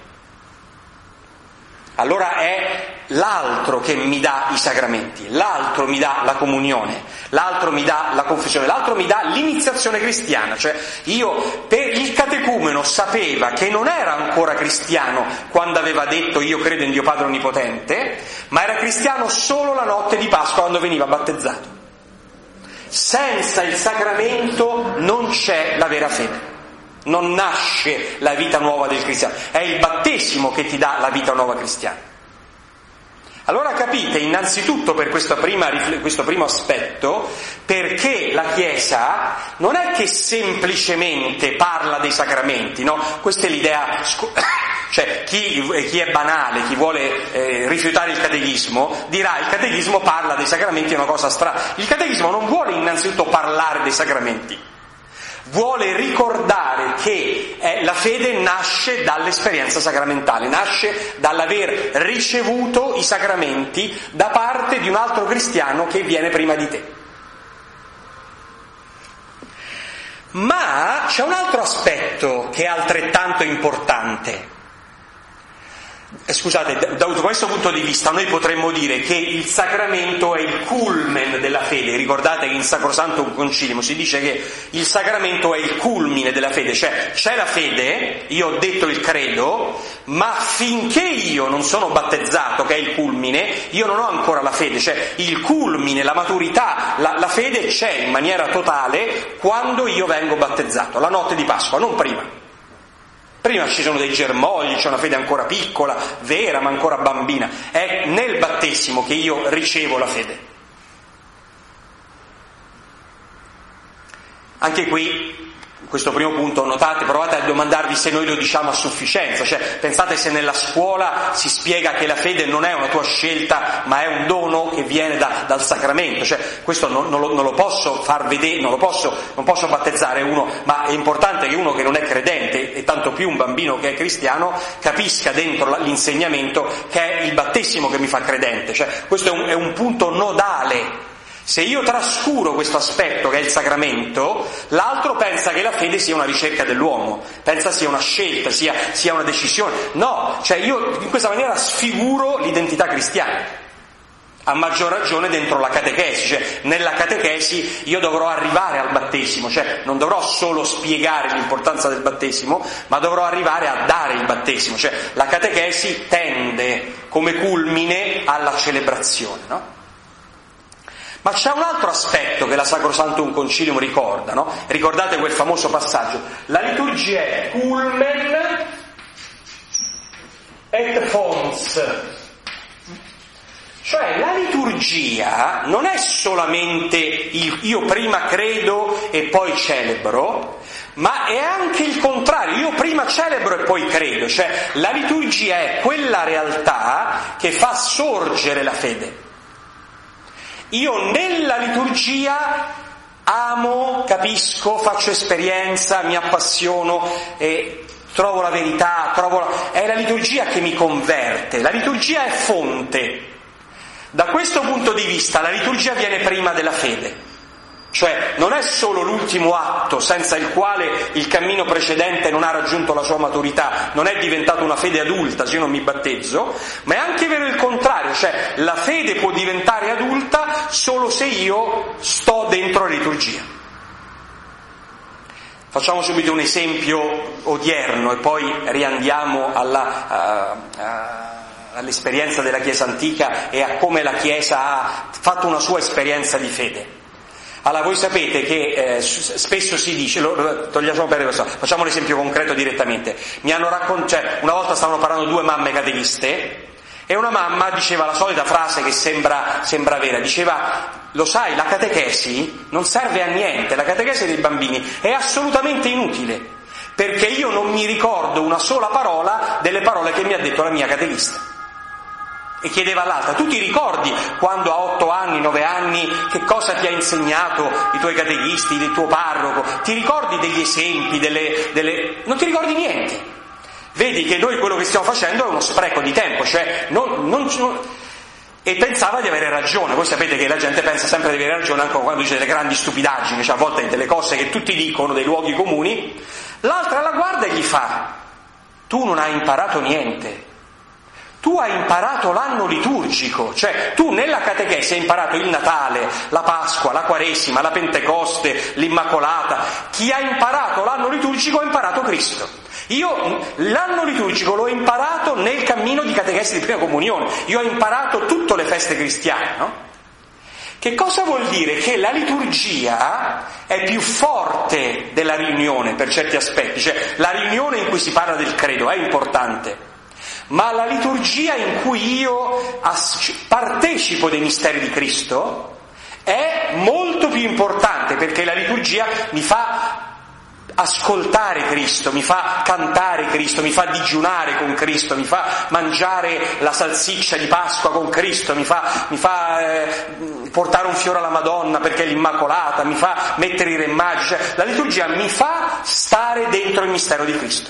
Allora è l'altro che mi dà i sacramenti, l'altro mi dà la comunione, l'altro mi dà la confessione, l'altro mi dà l'iniziazione cristiana, cioè il catecumeno sapeva che non era ancora cristiano quando aveva detto io credo in Dio Padre Onnipotente, ma era cristiano solo la notte di Pasqua quando veniva battezzato. Senza il sacramento non c'è la vera fede. Non nasce la vita nuova del cristiano, è il battesimo che ti dà la vita nuova cristiana. Allora capite innanzitutto per questo primo aspetto perché la Chiesa non è che semplicemente parla dei sacramenti, no? Questa è l'idea, cioè chi è banale, chi vuole rifiutare il catechismo dirà il catechismo parla dei sacramenti, è una cosa strana. Il catechismo non vuole innanzitutto parlare dei sacramenti, vuole ricordare che la fede nasce dall'esperienza sacramentale, nasce dall'aver ricevuto i sacramenti da parte di un altro cristiano che viene prima di te. Ma c'è un altro aspetto che è altrettanto importante. Scusate, da questo punto di vista noi potremmo dire che il sacramento è il culmen della fede. Ricordate che in Sacrosanctum Concilium si dice che il sacramento è il culmine della fede, cioè c'è la fede, io ho detto il credo, ma finché io non sono battezzato, che è il culmine, io non ho ancora la fede, cioè il culmine, la maturità, la fede c'è in maniera totale quando io vengo battezzato, la notte di Pasqua, non prima. Prima ci sono dei germogli, c'è una fede ancora piccola, vera, ma ancora bambina. È nel battesimo che io ricevo la fede. Anche qui, questo primo punto, notate, provate a domandarvi se noi lo diciamo a sufficienza, cioè pensate se nella scuola si spiega che la fede non è una tua scelta ma è un dono che viene dal sacramento, cioè questo non lo posso far vedere, non posso battezzare uno, ma è importante che uno che non è credente e tanto più un bambino che è cristiano capisca dentro l'insegnamento che è il battesimo che mi fa credente, cioè questo è un punto nodale. Se io trascuro questo aspetto che è il sacramento, l'altro pensa che la fede sia una ricerca dell'uomo, pensa sia una scelta, sia una decisione. No, cioè io in questa maniera sfiguro l'identità cristiana. A maggior ragione dentro la catechesi, cioè nella catechesi io dovrò arrivare al battesimo, cioè non dovrò solo spiegare l'importanza del battesimo, ma dovrò arrivare a dare il battesimo, cioè la catechesi tende come culmine alla celebrazione, no? Ma c'è un altro aspetto che la Sacrosanctum Concilium ricorda, no? Ricordate quel famoso passaggio? La liturgia è culmen et fons. Cioè la liturgia non è solamente io prima credo e poi celebro, ma è anche il contrario, io prima celebro e poi credo, cioè la liturgia è quella realtà che fa sorgere la fede. Io nella liturgia amo, capisco, faccio esperienza, mi appassiono, trovo la verità, è la liturgia che mi converte, la liturgia è fonte. Da questo punto di vista la liturgia viene prima della fede, cioè non è solo l'ultimo atto senza il quale il cammino precedente non ha raggiunto la sua maturità, non è diventato una fede adulta se io non mi battezzo, ma è anche vero il contrario, cioè la fede può diventare adulta solo se io sto dentro la liturgia. Facciamo subito un esempio odierno e poi riandiamo all'esperienza della Chiesa antica e a come la Chiesa ha fatto una sua esperienza di fede. Allora voi sapete che spesso si dice, togliamo per questo, facciamo l'esempio concreto direttamente. Mi hanno raccontato, una volta stavano parlando due mamme catechiste E una mamma diceva la solita frase che sembra vera, diceva: lo sai, la catechesi non serve a niente, la catechesi dei bambini è assolutamente inutile, perché io non mi ricordo una sola parola delle parole che mi ha detto la mia catechista. E chiedeva all'altra: tu ti ricordi quando a 8 anni, 9 anni, che cosa ti ha insegnato i tuoi catechisti, il tuo parroco? Ti ricordi degli esempi, non ti ricordi niente. Vedi che noi quello che stiamo facendo è uno spreco di tempo, cioè e pensava di avere ragione. Voi sapete che la gente pensa sempre di avere ragione anche quando dice delle grandi stupidaggini, cioè a volte delle cose che tutti dicono, dei luoghi comuni. L'altra la guarda e gli fa: tu non hai imparato niente, tu hai imparato l'anno liturgico, cioè tu nella catechesi hai imparato il Natale, la Pasqua, la Quaresima, la Pentecoste, l'Immacolata. Chi ha imparato l'anno liturgico ha imparato Cristo. Io l'anno liturgico l'ho imparato nel cammino di catechesi di prima comunione, io ho imparato tutte le feste cristiane, no? Che cosa vuol dire? Che la liturgia è più forte della riunione per certi aspetti, cioè la riunione in cui si parla del credo è importante, ma la liturgia in cui io partecipo dei misteri di Cristo è molto più importante, perché la liturgia mi fa ascoltare Cristo, mi fa cantare Cristo, mi fa digiunare con Cristo, mi fa mangiare la salsiccia di Pasqua con Cristo, mi fa portare un fiore alla Madonna perché è l'Immacolata, mi fa mettere i re magi, cioè la liturgia mi fa stare dentro il mistero di Cristo.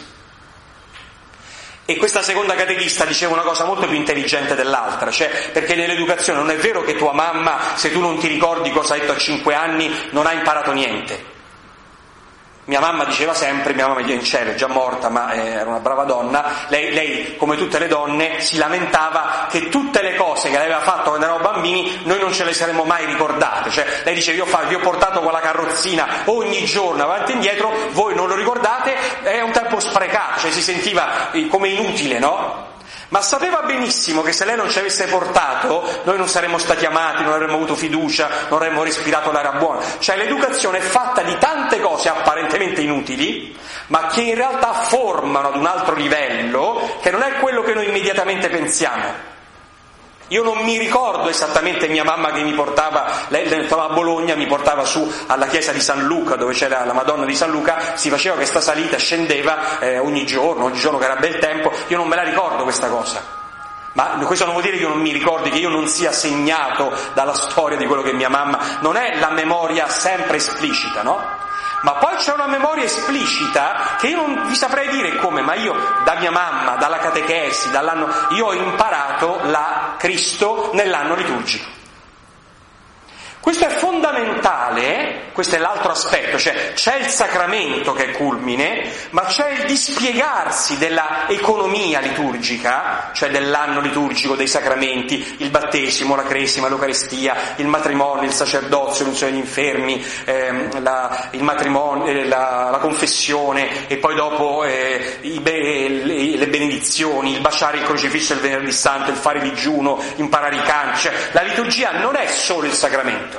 E questa seconda catechista diceva una cosa molto più intelligente dell'altra, cioè perché nell'educazione non è vero che tua mamma, se tu non ti ricordi cosa ha detto a 5 anni, non ha imparato niente. Mia mamma diceva sempre, mia mamma è in cielo, è già morta, ma era una brava donna, lei come tutte le donne si lamentava che tutte le cose che lei aveva fatto quando eravamo bambini noi non ce le saremmo mai ricordate, cioè lei diceva: vi ho portato quella carrozzina ogni giorno avanti e indietro, voi non lo ricordate, è un tempo sprecato, cioè si sentiva come inutile, no? Ma sapeva benissimo che se lei non ci avesse portato noi non saremmo stati amati, non avremmo avuto fiducia, non avremmo respirato l'aria buona. Cioè l'educazione è fatta di tante cose apparentemente inutili, ma che in realtà formano ad un altro livello che non è quello che noi immediatamente pensiamo. Io non mi ricordo esattamente mia mamma che mi portava, lei stava a Bologna, mi portava su alla chiesa di San Luca, dove c'era la Madonna di San Luca, si faceva questa salita, scendeva ogni giorno che era bel tempo. Io non me la ricordo questa cosa, ma questo non vuol dire che io non mi ricordi, che io non sia segnato dalla storia di quello che mia mamma, non è la memoria sempre esplicita, no? Ma poi c'è una memoria esplicita che io non vi saprei dire come, ma io da mia mamma, dalla catechesi, io ho imparato Cristo nell'anno liturgico. Questo è fondamentale, questo è l'altro aspetto, cioè c'è il sacramento che è culmine, ma c'è il dispiegarsi della economia liturgica, cioè dell'anno liturgico, dei sacramenti, il battesimo, la cresima, l'Eucaristia, il matrimonio, il sacerdozio, l'unzione degli infermi, il matrimonio, la confessione, e poi dopo le benedizioni, il baciare il crocifisso il venerdì santo, il fare digiuno, imparare i canti. Cioè la liturgia non è solo il sacramento.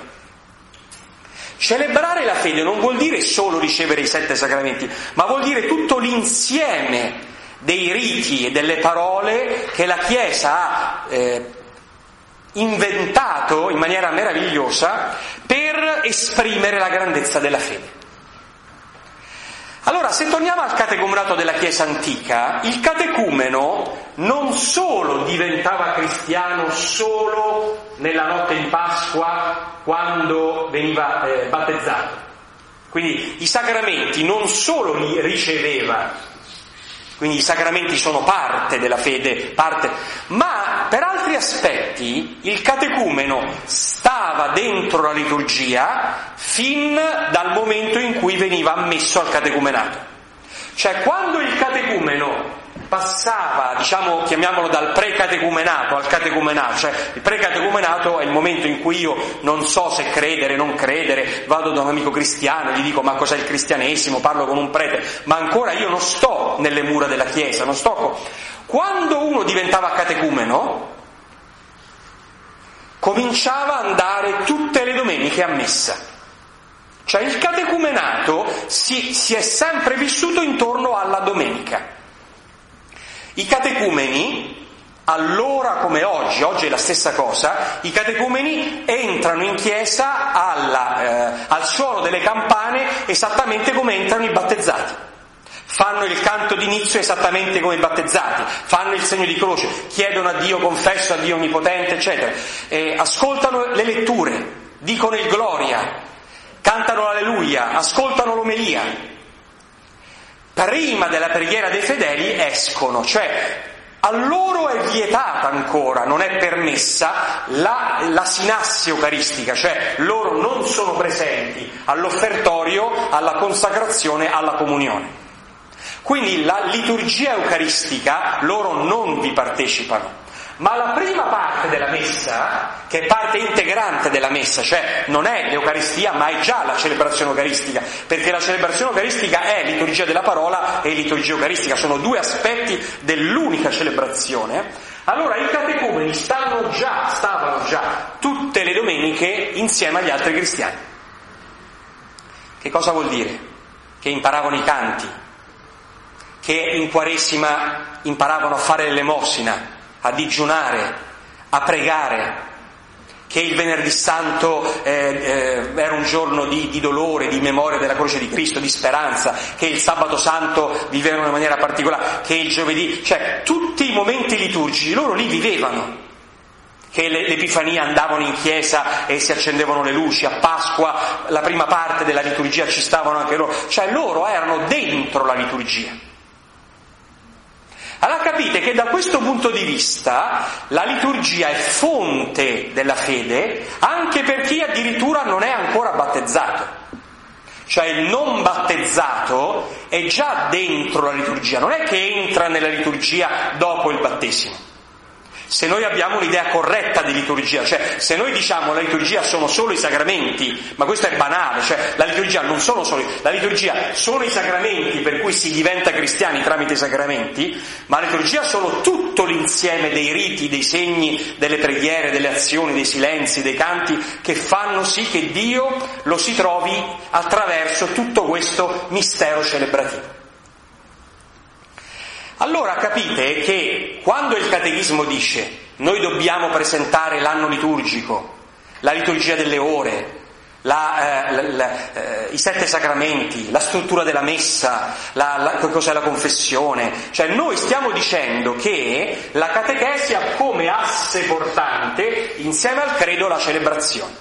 Celebrare la fede non vuol dire solo ricevere i 7 sacramenti, ma vuol dire tutto l'insieme dei riti e delle parole che la Chiesa ha inventato in maniera meravigliosa per esprimere la grandezza della fede. Allora, se torniamo al catecumenato della Chiesa antica, il catecumeno non solo diventava cristiano solo nella notte di Pasqua quando veniva battezzato, quindi i sacramenti non solo li riceveva, quindi i sacramenti sono parte della fede, ma per altri aspetti il catecumeno stava dentro la liturgia fin dal momento in cui veniva ammesso al catecumenato. Cioè quando il catecumeno passava, chiamiamolo dal precatecumenato al catecumenato, cioè il precatecumenato è il momento in cui io non so se credere, non credere, vado da un amico cristiano, gli dico ma cos'è il cristianesimo, parlo con un prete, ma ancora io non sto nelle mura della Chiesa, non sto. Quando uno diventava catecumeno, cominciava ad andare tutte le domeniche a messa. Cioè il catecumenato si è sempre vissuto intorno alla domenica. I catecumeni allora come oggi è la stessa cosa, i catecumeni entrano in chiesa al suono delle campane esattamente come entrano i battezzati. Fanno il canto d'inizio esattamente come i battezzati, fanno il segno di croce, chiedono a Dio confesso, a Dio onnipotente, eccetera. Ascoltano le letture, dicono il gloria, cantano l'alleluia, ascoltano l'omelia. Prima della preghiera dei fedeli escono, cioè a loro è vietata ancora, non è permessa la sinassi eucaristica, cioè loro non sono presenti all'offertorio, alla consacrazione, alla comunione. Quindi la liturgia eucaristica loro non vi partecipano. Ma la prima parte della messa, che è parte integrante della messa, cioè non è l'Eucaristia ma è già la celebrazione eucaristica, perché la celebrazione eucaristica è liturgia della parola e liturgia eucaristica, sono due aspetti dell'unica celebrazione. Allora i catecumeni stavano già tutte le domeniche insieme agli altri cristiani. Che cosa vuol dire? Che imparavano i canti, che in Quaresima imparavano a fare l'elemosina, a digiunare, a pregare, che il Venerdì Santo era un giorno di dolore, di memoria della croce di Cristo, di speranza, che il Sabato Santo vivevano in maniera particolare, che il giovedì, cioè tutti i momenti liturgici loro li vivevano, che l'Epifania andavano in chiesa e si accendevano le luci, a Pasqua la prima parte della liturgia ci stavano anche loro, cioè loro erano dentro la liturgia. Allora capite che da questo punto di vista la liturgia è fonte della fede anche per chi addirittura non è ancora battezzato. Cioè il non battezzato è già dentro la liturgia, non è che entra nella liturgia dopo il battesimo. Se noi abbiamo un'idea corretta di liturgia, cioè se noi diciamo la liturgia sono solo i sacramenti, ma questo è banale, cioè la liturgia non sono solo, la liturgia sono i sacramenti per cui si diventa cristiani tramite i sacramenti, ma la liturgia sono tutto l'insieme dei riti, dei segni, delle preghiere, delle azioni, dei silenzi, dei canti che fanno sì che Dio lo si trovi attraverso tutto questo mistero celebrativo. Allora capite che quando il catechismo dice noi dobbiamo presentare l'anno liturgico, la liturgia delle ore, i 7 sacramenti, la struttura della messa, cos'è la confessione, cioè noi stiamo dicendo che la catechesi ha come asse portante insieme al credo la celebrazione.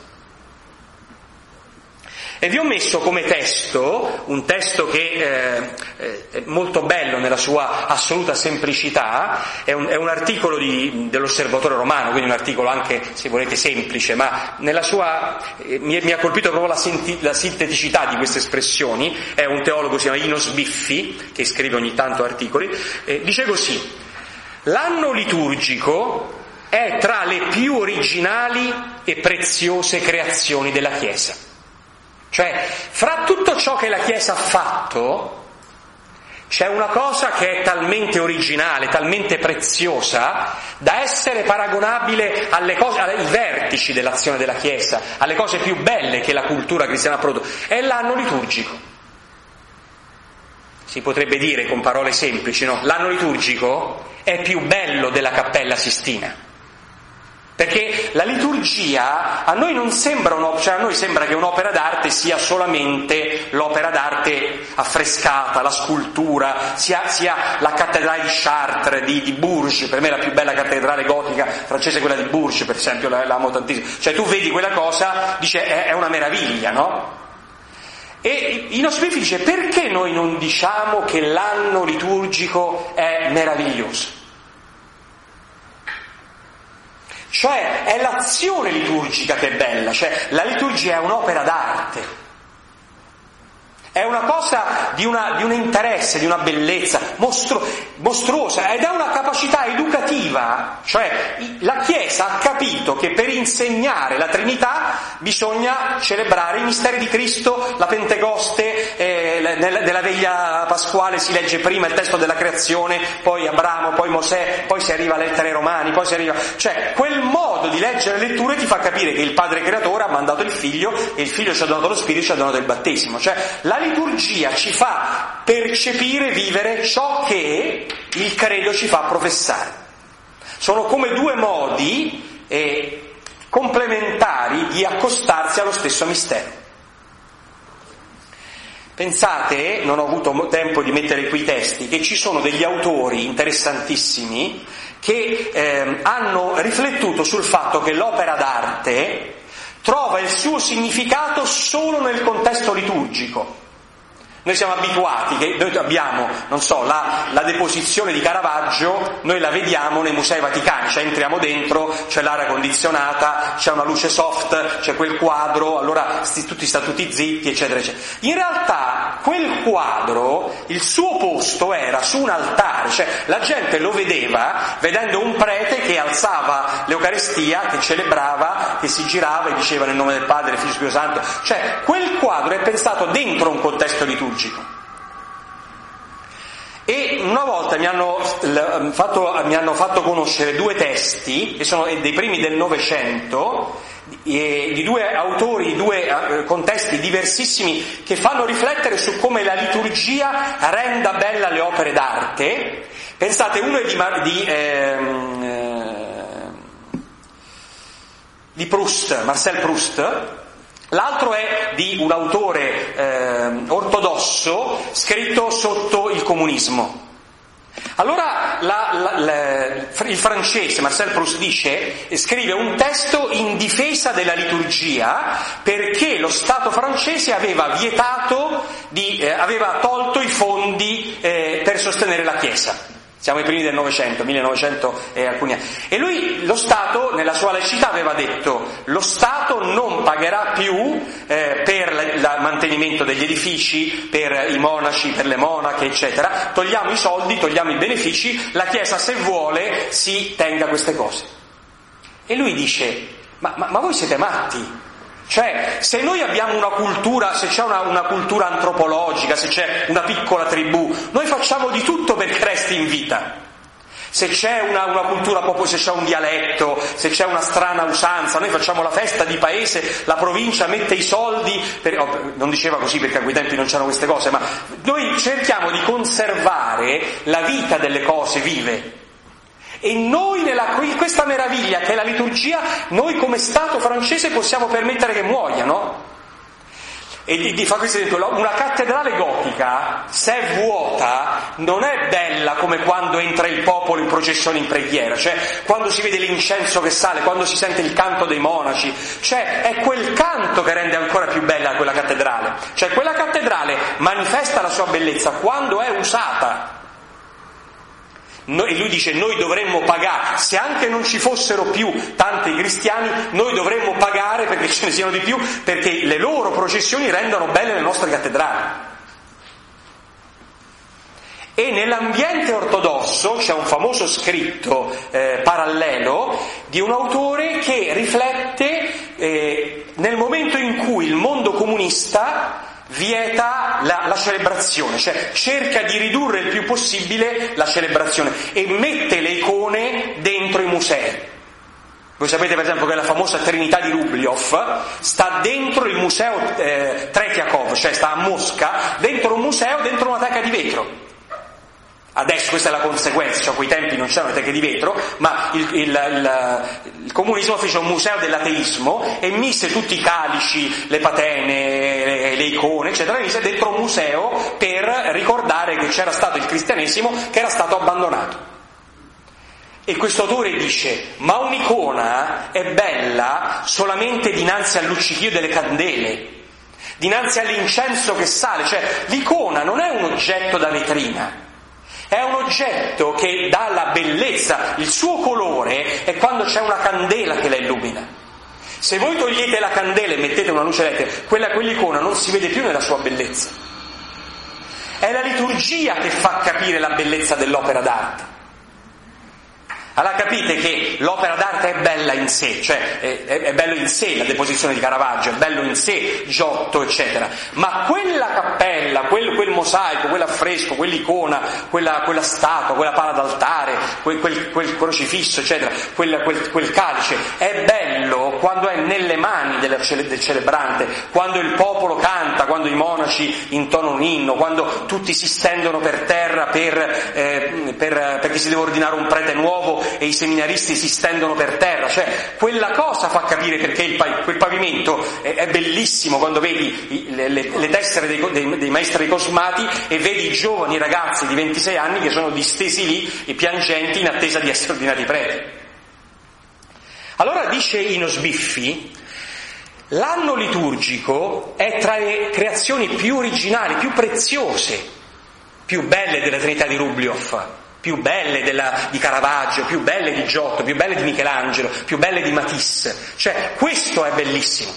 E vi ho messo come testo, un testo che è molto bello nella sua assoluta semplicità, è un articolo dell'Osservatore Romano, quindi un articolo anche, se volete, semplice, ma nella sua mi ha colpito proprio la sinteticità di queste espressioni. È un teologo, si chiama Inos Biffi, che scrive ogni tanto articoli, dice così: l'anno liturgico è tra le più originali e preziose creazioni della Chiesa. Cioè, fra tutto ciò che la Chiesa ha fatto, c'è una cosa che è talmente originale, talmente preziosa, da essere paragonabile alle cose, ai vertici dell'azione della Chiesa, alle cose più belle che la cultura cristiana ha prodotto. È l'anno liturgico. Si potrebbe dire con parole semplici, no? L'anno liturgico è più bello della Cappella Sistina. Perché la liturgia a noi non sembra cioè a noi sembra che un'opera d'arte sia solamente l'opera d'arte affrescata, la scultura, sia la cattedrale di Chartres, di Bourges. Per me la più bella cattedrale gotica francese è quella di Bourges, per esempio, la amo tantissimo. Cioè tu vedi quella cosa, dice è una meraviglia, no? E Inos Biffi dice: perché noi non diciamo che l'anno liturgico è meraviglioso? Cioè è l'azione liturgica che è bella, cioè la liturgia è un'opera d'arte, è una cosa di un interesse, di una bellezza mostruosa, ed è una capacità educativa, cioè la Chiesa ha capito che per insegnare la Trinità bisogna celebrare i misteri di Cristo, la Pentecoste, nella veglia pasquale si legge prima il testo della creazione, poi Abramo, poi Mosè, poi si arriva alle lettere ai Romani, poi si arriva... Cioè quel modo di leggere le letture ti fa capire che il Padre Creatore ha mandato il Figlio e il Figlio ci ha donato lo Spirito, ci ha donato il battesimo, cioè la liturgia ci fa percepire, vivere ciò che il credo ci fa professare. Sono come due modi complementari di accostarsi allo stesso mistero. Pensate, non ho avuto tempo di mettere qui i testi, che ci sono degli autori interessantissimi che hanno riflettuto sul fatto che l'opera d'arte trova il suo significato solo nel contesto liturgico. Noi siamo abituati, che noi abbiamo, non so, la deposizione di Caravaggio, noi la vediamo nei musei vaticani, cioè entriamo dentro, c'è l'aria condizionata, c'è una luce soft, c'è quel quadro, allora tutti zitti, eccetera, eccetera. In realtà quel quadro, il suo posto era su un altare, cioè la gente lo vedeva vedendo un prete che alzava l'Eucaristia, che celebrava, che si girava e diceva nel nome del Padre, del Figlio e Spirito Santo, cioè quel quadro è pensato dentro un contesto liturgico. E una volta mi hanno fatto conoscere due testi, che sono dei primi del Novecento, di due autori, di due contesti diversissimi, che fanno riflettere su come la liturgia renda bella le opere d'arte. Pensate, uno è di Proust, Marcel Proust. L'altro è di un autore ortodosso scritto sotto il comunismo. Allora il francese Marcel Proust scrive un testo in difesa della liturgia perché lo Stato francese aveva tolto i fondi per sostenere la Chiesa. Siamo ai primi del Novecento, 1900 e alcuni anni. E lo Stato, nella sua laicità, aveva detto: lo Stato non pagherà più per il mantenimento degli edifici, per i monaci, per le monache, eccetera. Togliamo i soldi, togliamo i benefici, la Chiesa, se vuole, si tenga queste cose. E lui dice: ma voi siete matti? Cioè, se noi abbiamo una cultura, se c'è una cultura antropologica, se c'è una piccola tribù, noi facciamo di tutto perché resti in vita. Se c'è una cultura, se c'è un dialetto, se c'è una strana usanza, noi facciamo la festa di paese, la provincia mette i soldi, non diceva così perché a quei tempi non c'erano queste cose, ma noi cerchiamo di conservare la vita delle cose vive. E noi questa meraviglia che è la liturgia, noi come Stato francese possiamo permettere che muoia, no? E di fare questo esempio, una cattedrale gotica, se è vuota, non è bella come quando entra il popolo in processione in preghiera, cioè quando si vede l'incenso che sale, quando si sente il canto dei monaci, cioè è quel canto che rende ancora più bella quella cattedrale, cioè quella cattedrale manifesta la sua bellezza quando è usata. E lui dice: noi dovremmo pagare, se anche non ci fossero più tanti cristiani, noi dovremmo pagare perché ce ne siano di più, perché le loro processioni rendono belle le nostre cattedrali. E nell'ambiente ortodosso c'è un famoso scritto parallelo di un autore che riflette nel momento in cui il mondo comunista vieta la celebrazione, cioè cerca di ridurre il più possibile la celebrazione e mette le icone dentro i musei. Voi sapete per esempio che la famosa Trinità di Rubliov sta dentro il museo Tretiakov, cioè sta a Mosca, dentro un museo, dentro una teca di vetro. Adesso questa è la conseguenza, cioè a quei tempi non c'erano teche di vetro, ma il comunismo fece un museo dell'ateismo e mise tutti i calici, le patene, le icone, eccetera, mise dentro un museo per ricordare che c'era stato il cristianesimo che era stato abbandonato. E questo autore dice: ma un'icona è bella solamente dinanzi al luccichio delle candele, dinanzi all'incenso che sale, cioè l'icona non è un oggetto da vetrina. È un oggetto che dà la bellezza, il suo colore è quando c'è una candela che la illumina. Se voi togliete la candela e mettete una luce elettrica, quell'icona non si vede più nella sua bellezza. È la liturgia che fa capire la bellezza dell'opera d'arte. Allora capite che l'opera d'arte è bella in sé, cioè è bello in sé la deposizione di Caravaggio, è bello in sé Giotto, eccetera, ma quella cappella, quel mosaico, quell'affresco, quell'icona, quella statua, quella pala d'altare, quel crocifisso, eccetera, quel calice, è bello quando è nelle mani del celebrante, quando il popolo canta, quando i monaci intonano un inno, quando tutti si stendono per terra perché si deve ordinare un prete nuovo e i seminaristi si stendono per terra, cioè quella cosa fa capire perché quel pavimento è bellissimo quando vedi le tessere dei maestri cosmati e vedi i giovani ragazzi di 26 anni che sono distesi lì e piangenti in attesa di essere ordinati preti. Allora dice Ino Sbiffi: l'anno liturgico è tra le creazioni più originali, più preziose, più belle della Trinità di Rubliov, più belle di Caravaggio, più belle di Giotto, più belle di Michelangelo, più belle di Matisse. Cioè, questo è bellissimo.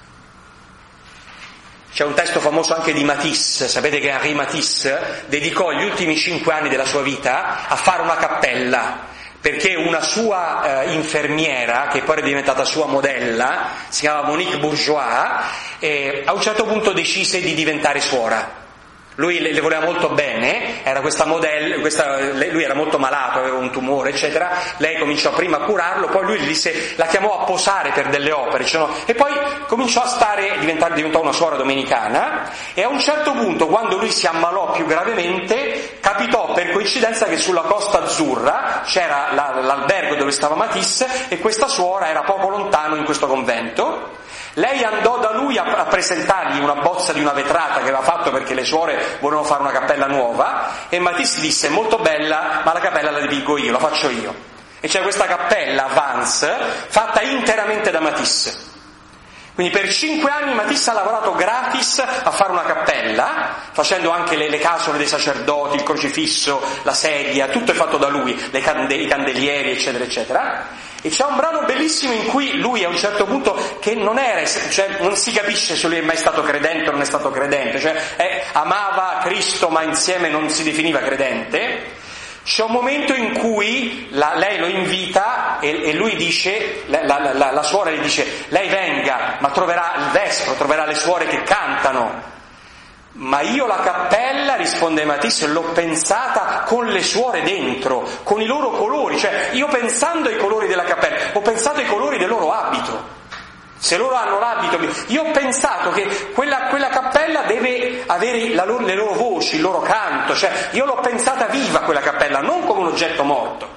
C'è un testo famoso anche di Matisse, sapete che Henri Matisse dedicò gli ultimi 5 anni della sua vita a fare una cappella, perché una sua infermiera, che poi è diventata sua modella, si chiama Monique Bourgeois, a un certo punto decise di diventare suora. Lui le voleva molto bene, era questa modella, lui era molto malato, aveva un tumore, eccetera. Lei cominciò prima a curarlo, poi lui la chiamò a posare per delle opere, e poi cominciò a diventò una suora domenicana, e a un certo punto, quando lui si ammalò più gravemente, capitò per coincidenza che sulla Costa Azzurra c'era l'albergo dove stava Matisse e questa suora era poco lontano in questo convento. Lei andò da lui a presentargli una bozza di una vetrata che aveva fatto perché le suore volevano fare una cappella nuova, e Matisse disse: molto bella, ma la cappella la dipingo io, la faccio io. E c'è questa cappella Vance fatta interamente da Matisse. Quindi per 5 anni Matisse ha lavorato gratis a fare una cappella, facendo anche le casole dei sacerdoti, il crocifisso, la sedia, tutto è fatto da lui, i candelieri, eccetera, eccetera. E c'è un brano bellissimo in cui lui a un certo punto, che non si capisce se lui è mai stato credente o non è stato credente, amava Cristo ma insieme non si definiva credente. C'è un momento in cui lei lo invita e lui dice, la suora gli dice: lei venga, ma troverà il vespro, troverà le suore che cantano. Ma io la cappella, risponde Matisse, l'ho pensata con le suore dentro, con i loro colori, cioè io pensando ai colori della cappella, ho pensato ai colori del loro abito. Se loro hanno l'abito, io ho pensato che quella cappella deve avere le loro voci, il loro canto, cioè io l'ho pensata viva quella cappella, non come un oggetto morto.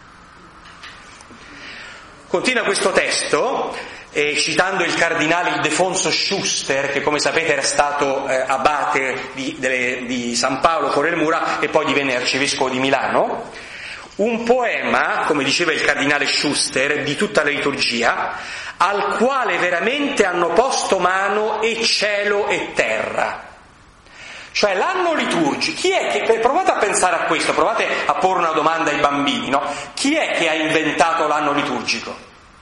Continua questo testo, citando il cardinale Ildefonso Schuster, che come sapete era stato abate di San Paolo Fuori il Mura e poi divenne arcivescovo di Milano. Un poema, come diceva il cardinale Schuster, di tutta la liturgia, al quale veramente hanno posto mano e cielo e terra. Cioè l'anno liturgico, provate a pensare a questo, provate a porre una domanda ai bambini, no? Chi è che ha inventato l'anno liturgico?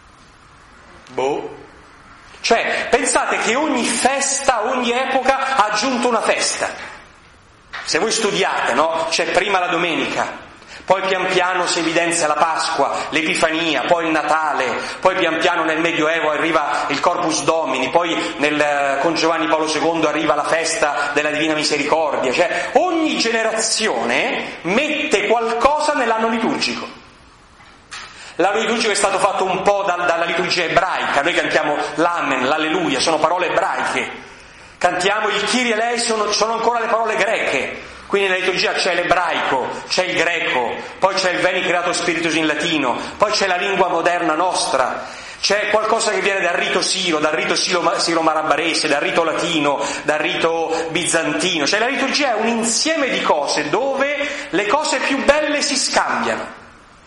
Cioè, pensate che ogni festa, ogni epoca ha aggiunto una festa. Se voi studiate, no? C'è prima la domenica, poi pian piano si evidenzia la Pasqua, l'Epifania, poi il Natale, poi pian piano nel Medioevo arriva il Corpus Domini, poi con Giovanni Paolo II arriva la festa della Divina Misericordia, cioè ogni generazione mette qualcosa nell'anno liturgico. L'anno liturgico è stato fatto un po' dalla liturgia ebraica, noi cantiamo l'Amen, l'Alleluia, sono parole ebraiche, cantiamo il Kyrie eleison, sono ancora le parole greche. Quindi nella liturgia c'è l'ebraico, c'è il greco, poi c'è il Veni Creator Spiritus in latino, poi c'è la lingua moderna nostra, c'è qualcosa che viene dal rito siro-marabarese, dal rito latino, dal rito bizantino. Cioè la liturgia è un insieme di cose dove le cose più belle si scambiano.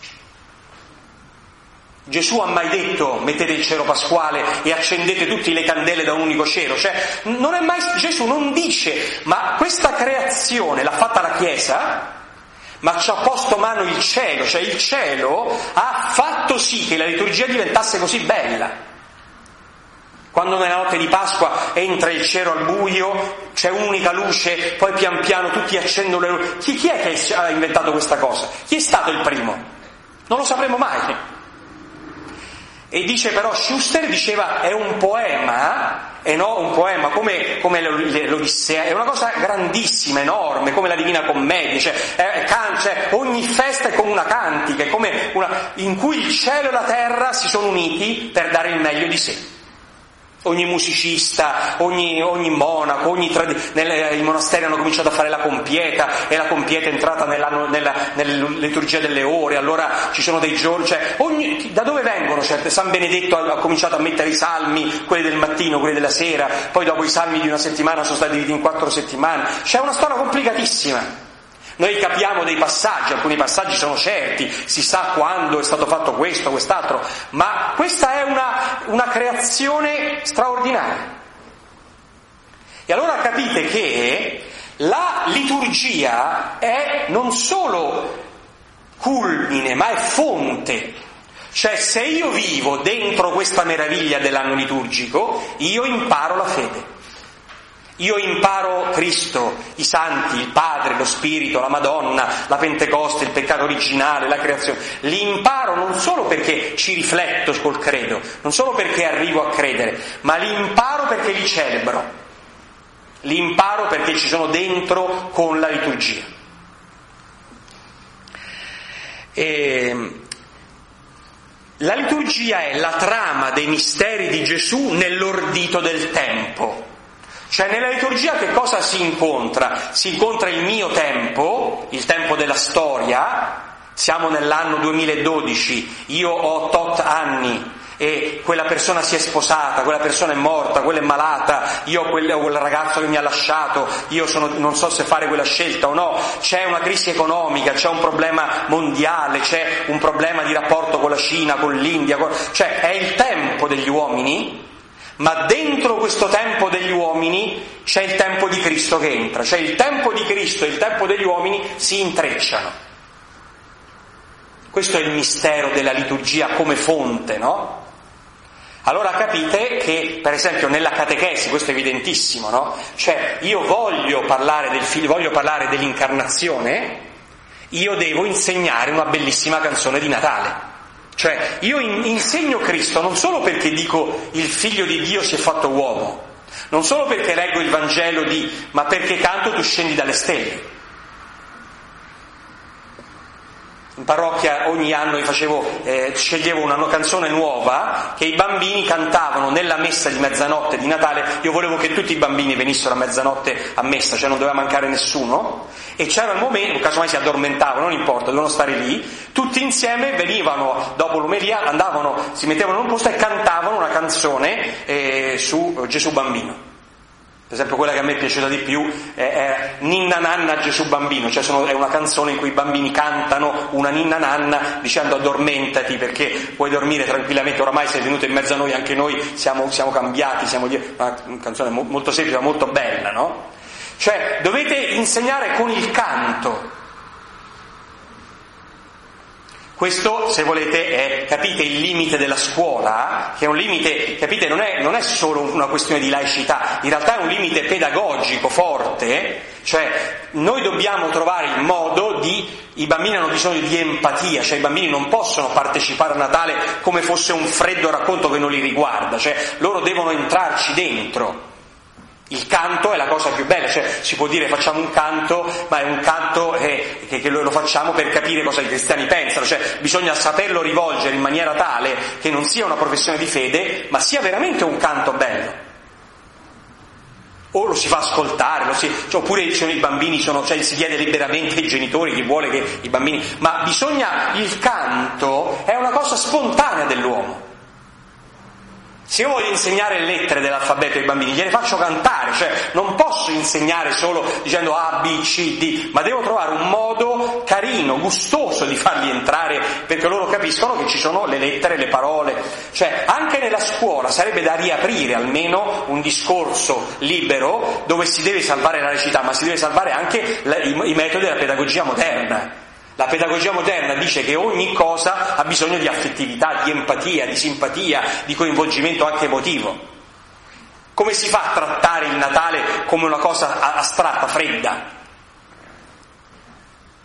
Gesù ha mai detto: mettete il cero pasquale e accendete tutte le candele da un unico cero? Cioè, Gesù non dice: ma questa creazione l'ha fatta la Chiesa, ma ci ha posto mano il cielo, cioè il cielo ha fatto sì che la liturgia diventasse così bella. Quando nella notte di Pasqua entra il cielo al buio, c'è un'unica luce, poi pian piano tutti accendono le luci. Chi è che ha inventato questa cosa? Chi è stato il primo? Non lo sapremo mai. E dice però, Schuster diceva, è un poema, e no un poema come l'Odissea, è una cosa grandissima, enorme, come la Divina Commedia, cioè ogni festa è come una cantica, è come in cui il cielo e la terra si sono uniti per dare il meglio di sé. Ogni musicista, ogni monaco, i monasteri hanno cominciato a fare la compieta, e la compieta è entrata nella liturgia delle ore, allora ci sono dei giorni, cioè da dove vengono? Cioè, San Benedetto ha cominciato a mettere i salmi, quelli del mattino, quelli della sera, poi dopo i salmi di una settimana sono stati divisi in 4 settimane, c'è una storia complicatissima. Noi capiamo dei passaggi, alcuni passaggi sono certi, si sa quando è stato fatto questo, quest'altro, ma questa è una creazione straordinaria. E allora capite che la liturgia è non solo culmine, ma è fonte. Cioè, se io vivo dentro questa meraviglia dell'anno liturgico, io imparo la fede. Io imparo Cristo, i santi, il Padre, lo Spirito, la Madonna, la Pentecoste, il peccato originale, la creazione. Li imparo non solo perché ci rifletto col credo, non solo perché arrivo a credere, ma li imparo perché li celebro. Li imparo perché ci sono dentro con la liturgia. La liturgia è la trama dei misteri di Gesù nell'ordito del tempo. Cioè, nella liturgia che cosa si incontra? Si incontra il mio tempo, il tempo della storia. Siamo nell'anno 2012, io ho tot anni e quella persona si è sposata, quella persona è morta, quella è malata, io ho quel ragazzo che mi ha lasciato, non so se fare quella scelta o no, c'è una crisi economica, c'è un problema mondiale, c'è un problema di rapporto con la Cina, con l'India, cioè è il tempo degli uomini. Ma dentro questo tempo degli uomini c'è il tempo di Cristo che entra, cioè il tempo di Cristo e il tempo degli uomini si intrecciano. Questo è il mistero della liturgia come fonte, no? Allora capite che, per esempio, nella catechesi, questo è evidentissimo, no? Cioè, io voglio parlare del figlio, voglio parlare dell'incarnazione, io devo insegnare una bellissima canzone di Natale. Cioè, io insegno Cristo non solo perché dico il figlio di Dio si è fatto uomo, non solo perché leggo il Vangelo ma perché canto Tu scendi dalle stelle. In parrocchia ogni anno sceglievo una canzone nuova che i bambini cantavano nella messa di mezzanotte di Natale. Io volevo che tutti i bambini venissero a mezzanotte a messa, cioè non doveva mancare nessuno, e c'era il momento, casomai si addormentavano, non importa, dovevano stare lì, tutti insieme venivano dopo l'omelia, si mettevano in un posto e cantavano una canzone su Gesù Bambino. Per esempio, quella che a me è piaciuta di più è Ninna Nanna Gesù Bambino, cioè è una canzone in cui i bambini cantano una ninna nanna dicendo addormentati perché puoi dormire tranquillamente, oramai sei venuto in mezzo a noi, anche noi siamo cambiati, una canzone molto semplice, molto bella, no? Cioè, dovete insegnare con il canto. Questo, se volete, è, capite, il limite della scuola, che è un limite, capite, non è solo una questione di laicità, in realtà è un limite pedagogico forte, cioè noi dobbiamo trovare il modo i bambini hanno bisogno di empatia, cioè i bambini non possono partecipare a Natale come fosse un freddo racconto che non li riguarda, cioè loro devono entrarci dentro. Il canto è la cosa più bella, cioè si può dire facciamo un canto, ma è un canto che lo facciamo per capire cosa i cristiani pensano, cioè bisogna saperlo rivolgere in maniera tale che non sia una professione di fede, ma sia veramente un canto bello. O lo si fa ascoltare, oppure i bambini si chiede liberamente ai genitori, chi vuole che i bambini, ma il canto è una cosa spontanea dell'uomo. Se io voglio insegnare le lettere dell'alfabeto ai bambini, gliele faccio cantare, cioè non posso insegnare solo dicendo A, B, C, D, ma devo trovare un modo carino, gustoso di farli entrare, perché loro capiscono che ci sono le lettere, le parole. Cioè, anche nella scuola sarebbe da riaprire almeno un discorso libero dove si deve salvare la laicità, ma si deve salvare anche i metodi della pedagogia moderna. La pedagogia moderna dice che ogni cosa ha bisogno di affettività, di empatia, di simpatia, di coinvolgimento anche emotivo. Come si fa a trattare il Natale come una cosa astratta, fredda?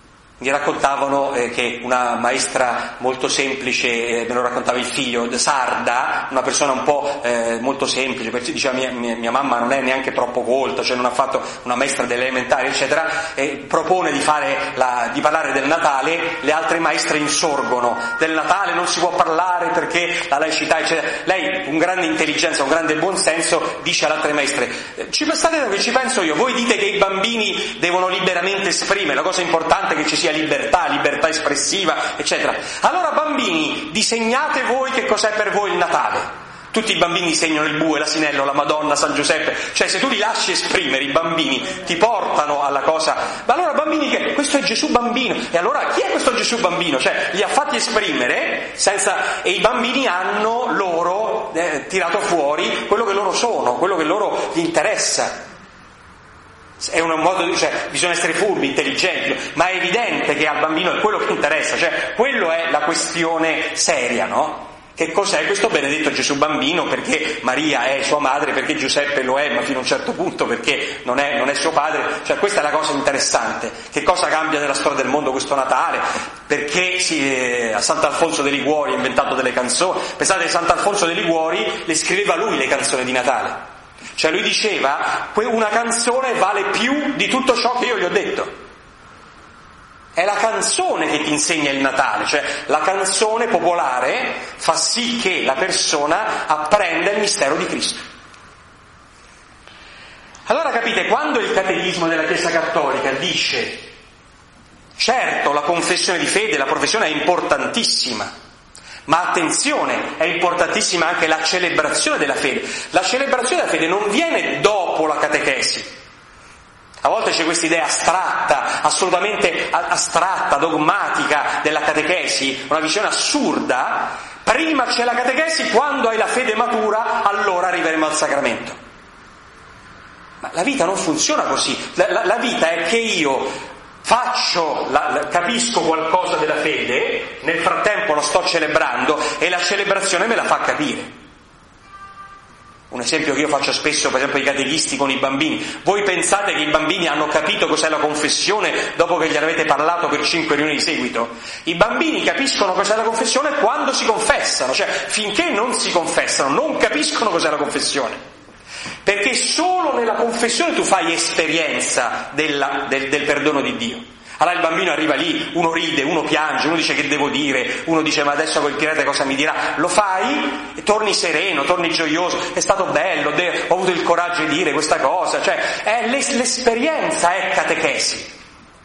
Mi raccontavano che una maestra molto semplice, me lo raccontava il figlio, sarda, una persona un po' molto semplice, perché diceva mia mamma non è neanche troppo colta, cioè non ha fatto una maestra delle elementari, eccetera, propone di parlare del Natale, le altre maestre insorgono, del Natale non si può parlare perché la laicità, eccetera. Lei, con grande intelligenza, con grande buonsenso, dice alle altre maestre, state che ci penso io, voi dite che i bambini devono liberamente esprimere, la cosa importante è che ci sia libertà espressiva, eccetera. Allora bambini, disegnate voi che cos'è per voi il Natale. Tutti i bambini disegnano il bue, l'asinello, la Madonna, San Giuseppe, cioè se tu li lasci esprimere, i bambini ti portano alla cosa. Ma allora bambini, che questo è Gesù bambino, e allora chi è questo Gesù bambino? Cioè li ha fatti esprimere e i bambini hanno loro tirato fuori quello che loro sono, quello che loro gli interessa. È un modo bisogna essere furbi, intelligenti, ma è evidente che al bambino è quello che interessa, cioè quello è la questione seria, no? Che cos'è questo benedetto Gesù bambino? Perché Maria è sua madre, perché Giuseppe lo è, ma fino a un certo punto perché non è suo padre, cioè questa è la cosa interessante. Che cosa cambia nella storia del mondo questo Natale? Perché a Sant'Alfonso dei Liguori ha inventato delle canzoni. Pensate che Sant'Alfonso dei Liguori le scriveva lui le canzoni di Natale. Cioè lui diceva, una canzone vale più di tutto ciò che io gli ho detto. È la canzone che ti insegna il Natale, cioè la canzone popolare fa sì che la persona apprenda il mistero di Cristo. Allora capite, quando il catechismo della Chiesa Cattolica dice, certo la confessione di fede, la professione è importantissima, ma attenzione, è importantissima anche la celebrazione della fede. La celebrazione della fede non viene dopo la catechesi. A volte c'è questa idea astratta, assolutamente astratta, dogmatica della catechesi, una visione assurda. Prima c'è la catechesi, quando hai la fede matura, allora arriveremo al sacramento. Ma la vita non funziona così. La vita è che io capisco qualcosa della fede, nel frattempo lo sto celebrando e la celebrazione me la fa capire. Un esempio che io faccio spesso, per esempio, ai catechisti con i bambini. Voi pensate che i bambini hanno capito cos'è la confessione dopo che gli avete parlato per 5 riunioni di seguito? I bambini capiscono cos'è la confessione quando si confessano, cioè finché non si confessano non capiscono cos'è la confessione. Perché solo nella confessione tu fai esperienza del perdono di Dio. Allora il bambino arriva lì, uno ride, uno piange, uno dice che devo dire, uno dice ma adesso quel pirata cosa mi dirà? Lo fai e torni sereno, torni gioioso, è stato bello, ho avuto il coraggio di dire questa cosa, cioè l'esperienza è catechesi.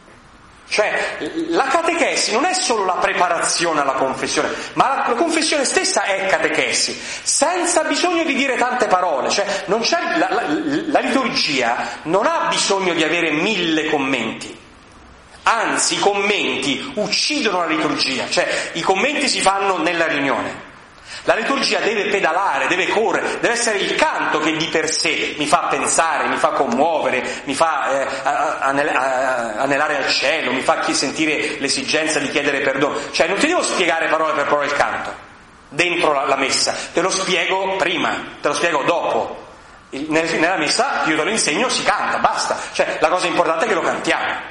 Cioè la catechesi non è solo la preparazione alla confessione, ma la confessione stessa è catechesi, senza bisogno di dire tante parole, cioè non c'è, la liturgia non ha bisogno di avere 1000 commenti. Anzi, i commenti uccidono la liturgia, cioè i commenti si fanno nella riunione. La liturgia deve pedalare, deve correre, deve essere il canto che di per sé mi fa pensare, mi fa commuovere, mi fa anelare al cielo, mi fa sentire l'esigenza di chiedere perdono. Cioè non ti devo spiegare parola per parola il canto, dentro la messa, te lo spiego prima, te lo spiego dopo. Nella messa io te lo insegno, si canta, basta. Cioè la cosa importante è che lo cantiamo.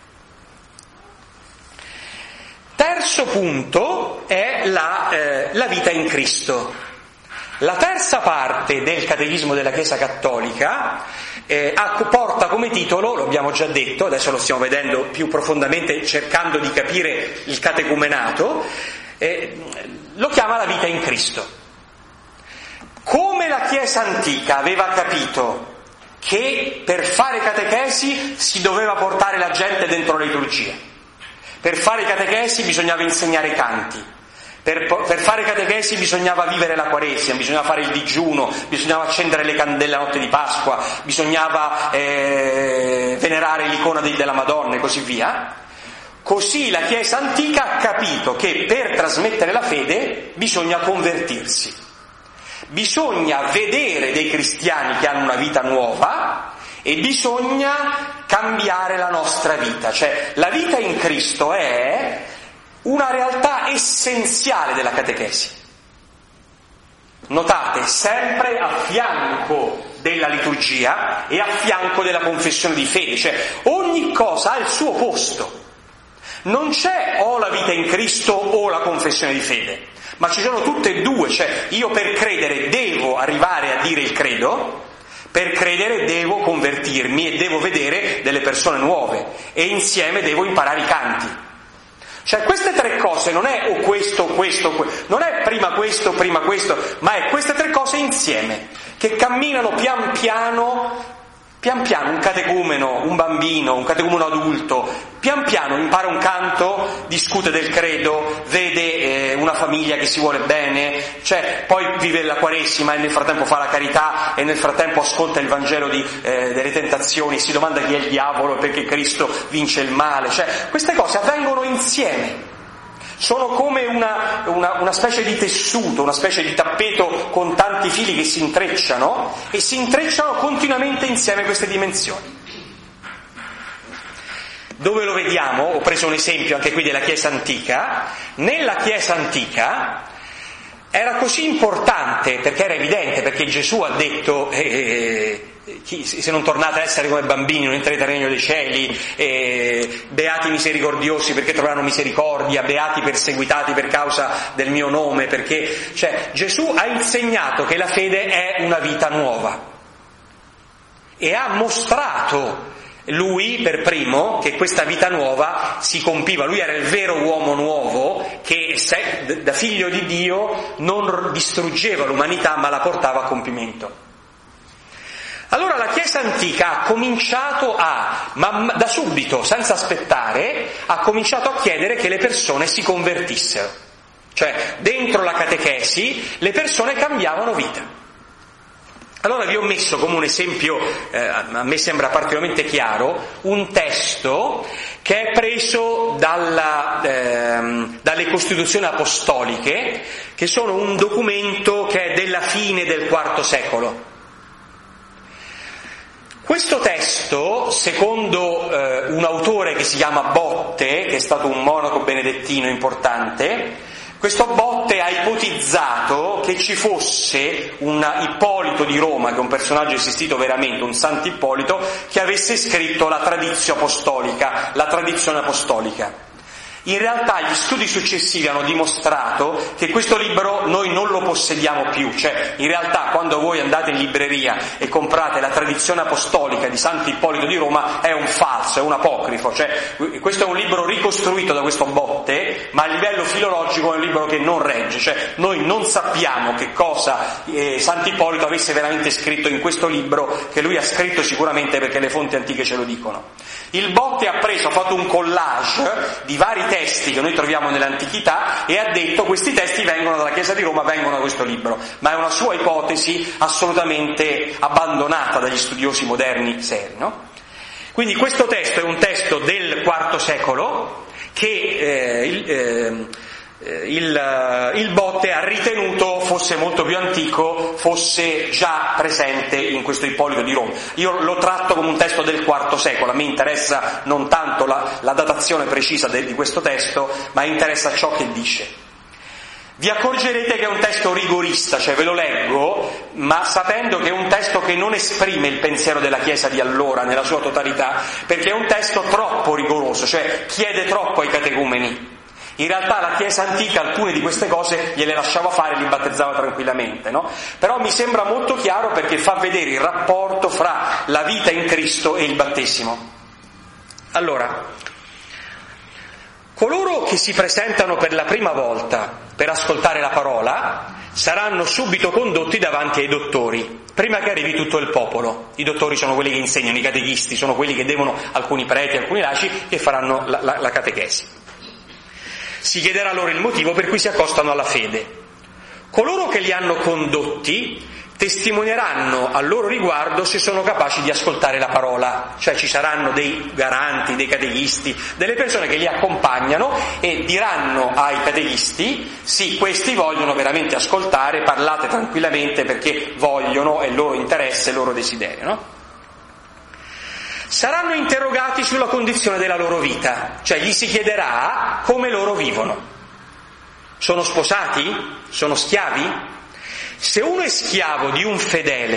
Terzo punto è la vita in Cristo. La terza parte del Catechismo della Chiesa Cattolica porta come titolo, lo abbiamo già detto, adesso lo stiamo vedendo più profondamente cercando di capire il catecumenato, lo chiama la vita in Cristo. Come la Chiesa antica aveva capito che per fare catechesi si doveva portare la gente dentro la liturgia, per fare catechesi bisognava insegnare i canti, per fare catechesi bisognava vivere la Quaresima, bisognava fare il digiuno, bisognava accendere le candele la notte di Pasqua, bisognava venerare l'icona della Madonna e così via. Così la Chiesa antica ha capito che per trasmettere la fede bisogna convertirsi, bisogna vedere dei cristiani che hanno una vita nuova e bisogna cambiare la nostra vita. Cioè la vita in Cristo è una realtà essenziale della catechesi. Notate, sempre a fianco della liturgia e a fianco della confessione di fede, cioè ogni cosa ha il suo posto. Non c'è o la vita in Cristo o la confessione di fede, ma ci sono tutte e due, cioè io per credere devo arrivare a dire il credo, per credere devo convertirmi e devo vedere delle persone nuove e insieme devo imparare i canti. Cioè queste tre cose non è o questo, non è prima questo, ma è queste tre cose insieme, che camminano pian piano, un catecumeno, un bambino, un catecumeno adulto, pian piano impara un canto, discute del credo, vede una famiglia che si vuole bene, cioè poi vive la Quaresima e nel frattempo fa la carità e nel frattempo ascolta il Vangelo delle tentazioni, si domanda chi è il diavolo perché Cristo vince il male, cioè queste cose avvengono insieme. Sono come una specie di tessuto, una specie di tappeto con tanti fili che si intrecciano e si intrecciano continuamente insieme queste dimensioni. Dove lo vediamo? Ho preso un esempio anche qui della Chiesa antica. Nella Chiesa antica era così importante, perché era evidente, perché Gesù ha detto se non tornate a essere come bambini non entrerete nel regno dei cieli, beati misericordiosi perché troveranno misericordia, beati perseguitati per causa del mio nome, perché cioè Gesù ha insegnato che la fede è una vita nuova e ha mostrato lui per primo che questa vita nuova si compiva. Lui era il vero uomo nuovo che da figlio di Dio non distruggeva l'umanità ma la portava a compimento. Allora la Chiesa antica ha cominciato ma da subito, senza aspettare, ha cominciato a chiedere che le persone si convertissero. Cioè, dentro la catechesi, le persone cambiavano vita. Allora vi ho messo come un esempio, a me sembra particolarmente chiaro, un testo che è preso dalle Costituzioni Apostoliche, che sono un documento che è della fine del IV secolo. Questo testo, secondo un autore che si chiama Botte, che è stato un monaco benedettino importante, questo Botte ha ipotizzato che ci fosse un Ippolito di Roma, che è un personaggio esistito veramente, un Sant'Ippolito, che avesse scritto la tradizione apostolica. In realtà gli studi successivi hanno dimostrato che questo libro noi non lo possediamo più, cioè in realtà quando voi andate in libreria e comprate la tradizione apostolica di Sant'Ippolito di Roma è un falso, è un apocrifo, cioè questo è un libro ricostruito da questo Botte, ma a livello filologico è un libro che non regge, cioè noi non sappiamo che cosa Sant'Ippolito avesse veramente scritto in questo libro, che lui ha scritto sicuramente perché le fonti antiche ce lo dicono. Il Botte ha fatto un collage di vari testi che noi troviamo nell'antichità e ha detto questi testi vengono dalla Chiesa di Roma, vengono da questo libro, ma è una sua ipotesi assolutamente abbandonata dagli studiosi moderni seri, no? Quindi questo testo è un testo del IV secolo che il Botte ha ritenuto fosse molto più antico, fosse già presente in questo Ippolito di Roma. Io lo tratto come un testo del IV secolo, a me interessa non tanto la datazione precisa di questo testo, ma interessa ciò che dice. Vi accorgerete che è un testo rigorista, cioè ve lo leggo, ma sapendo che è un testo che non esprime il pensiero della Chiesa di allora nella sua totalità, perché è un testo troppo rigoroso, cioè chiede troppo ai catecumeni. In realtà la Chiesa antica alcune di queste cose gliele lasciava fare e li battezzava tranquillamente, no? Però mi sembra molto chiaro perché fa vedere il rapporto fra la vita in Cristo e il battesimo. Allora, coloro che si presentano per la prima volta per ascoltare la parola saranno subito condotti davanti ai dottori, prima che arrivi tutto il popolo. I dottori sono quelli che insegnano, i catechisti sono quelli che devono, alcuni preti, alcuni laici, che faranno la catechesi. Si chiederà loro il motivo per cui si accostano alla fede. Coloro che li hanno condotti testimonieranno al loro riguardo se sono capaci di ascoltare la parola, cioè ci saranno dei garanti, dei catechisti, delle persone che li accompagnano e diranno ai catechisti: sì, questi vogliono veramente ascoltare, parlate tranquillamente perché vogliono, è il loro interesse, è il loro desiderio, no? Saranno interrogati sulla condizione della loro vita, cioè gli si chiederà come loro vivono. Sono sposati? Sono schiavi? Se uno è schiavo di un fedele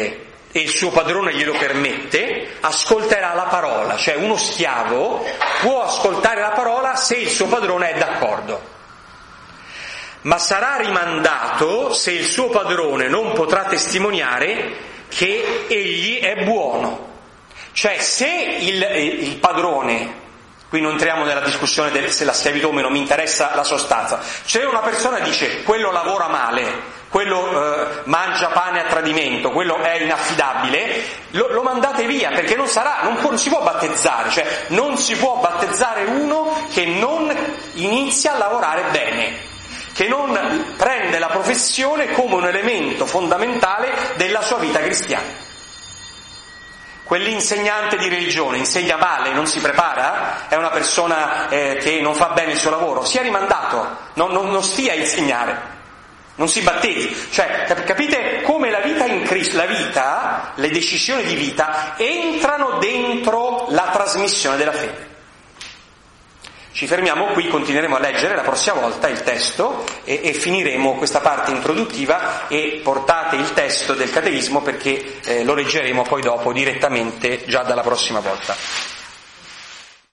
e il suo padrone glielo permette, ascolterà la parola, cioè uno schiavo può ascoltare la parola se il suo padrone è d'accordo, ma sarà rimandato se il suo padrone non potrà testimoniare che egli è buono. Cioè se il padrone, qui non entriamo nella discussione se la schiavitù o meno, mi interessa la sostanza, se una persona dice quello lavora male, quello mangia pane a tradimento, quello è inaffidabile, lo mandate via, perché non si può battezzare, cioè non si può battezzare uno che non inizia a lavorare bene, che non prende la professione come un elemento fondamentale della sua vita cristiana. Quell'insegnante di religione insegna male, non si prepara, è una persona che non fa bene il suo lavoro, sia rimandato, non stia a insegnare, non si battezzi. Cioè, capite come la vita in Cristo, le decisioni di vita entrano dentro la trasmissione della fede. Ci fermiamo qui, continueremo a leggere la prossima volta il testo e finiremo questa parte introduttiva, e portate il testo del catechismo perché lo leggeremo poi dopo direttamente già dalla prossima volta.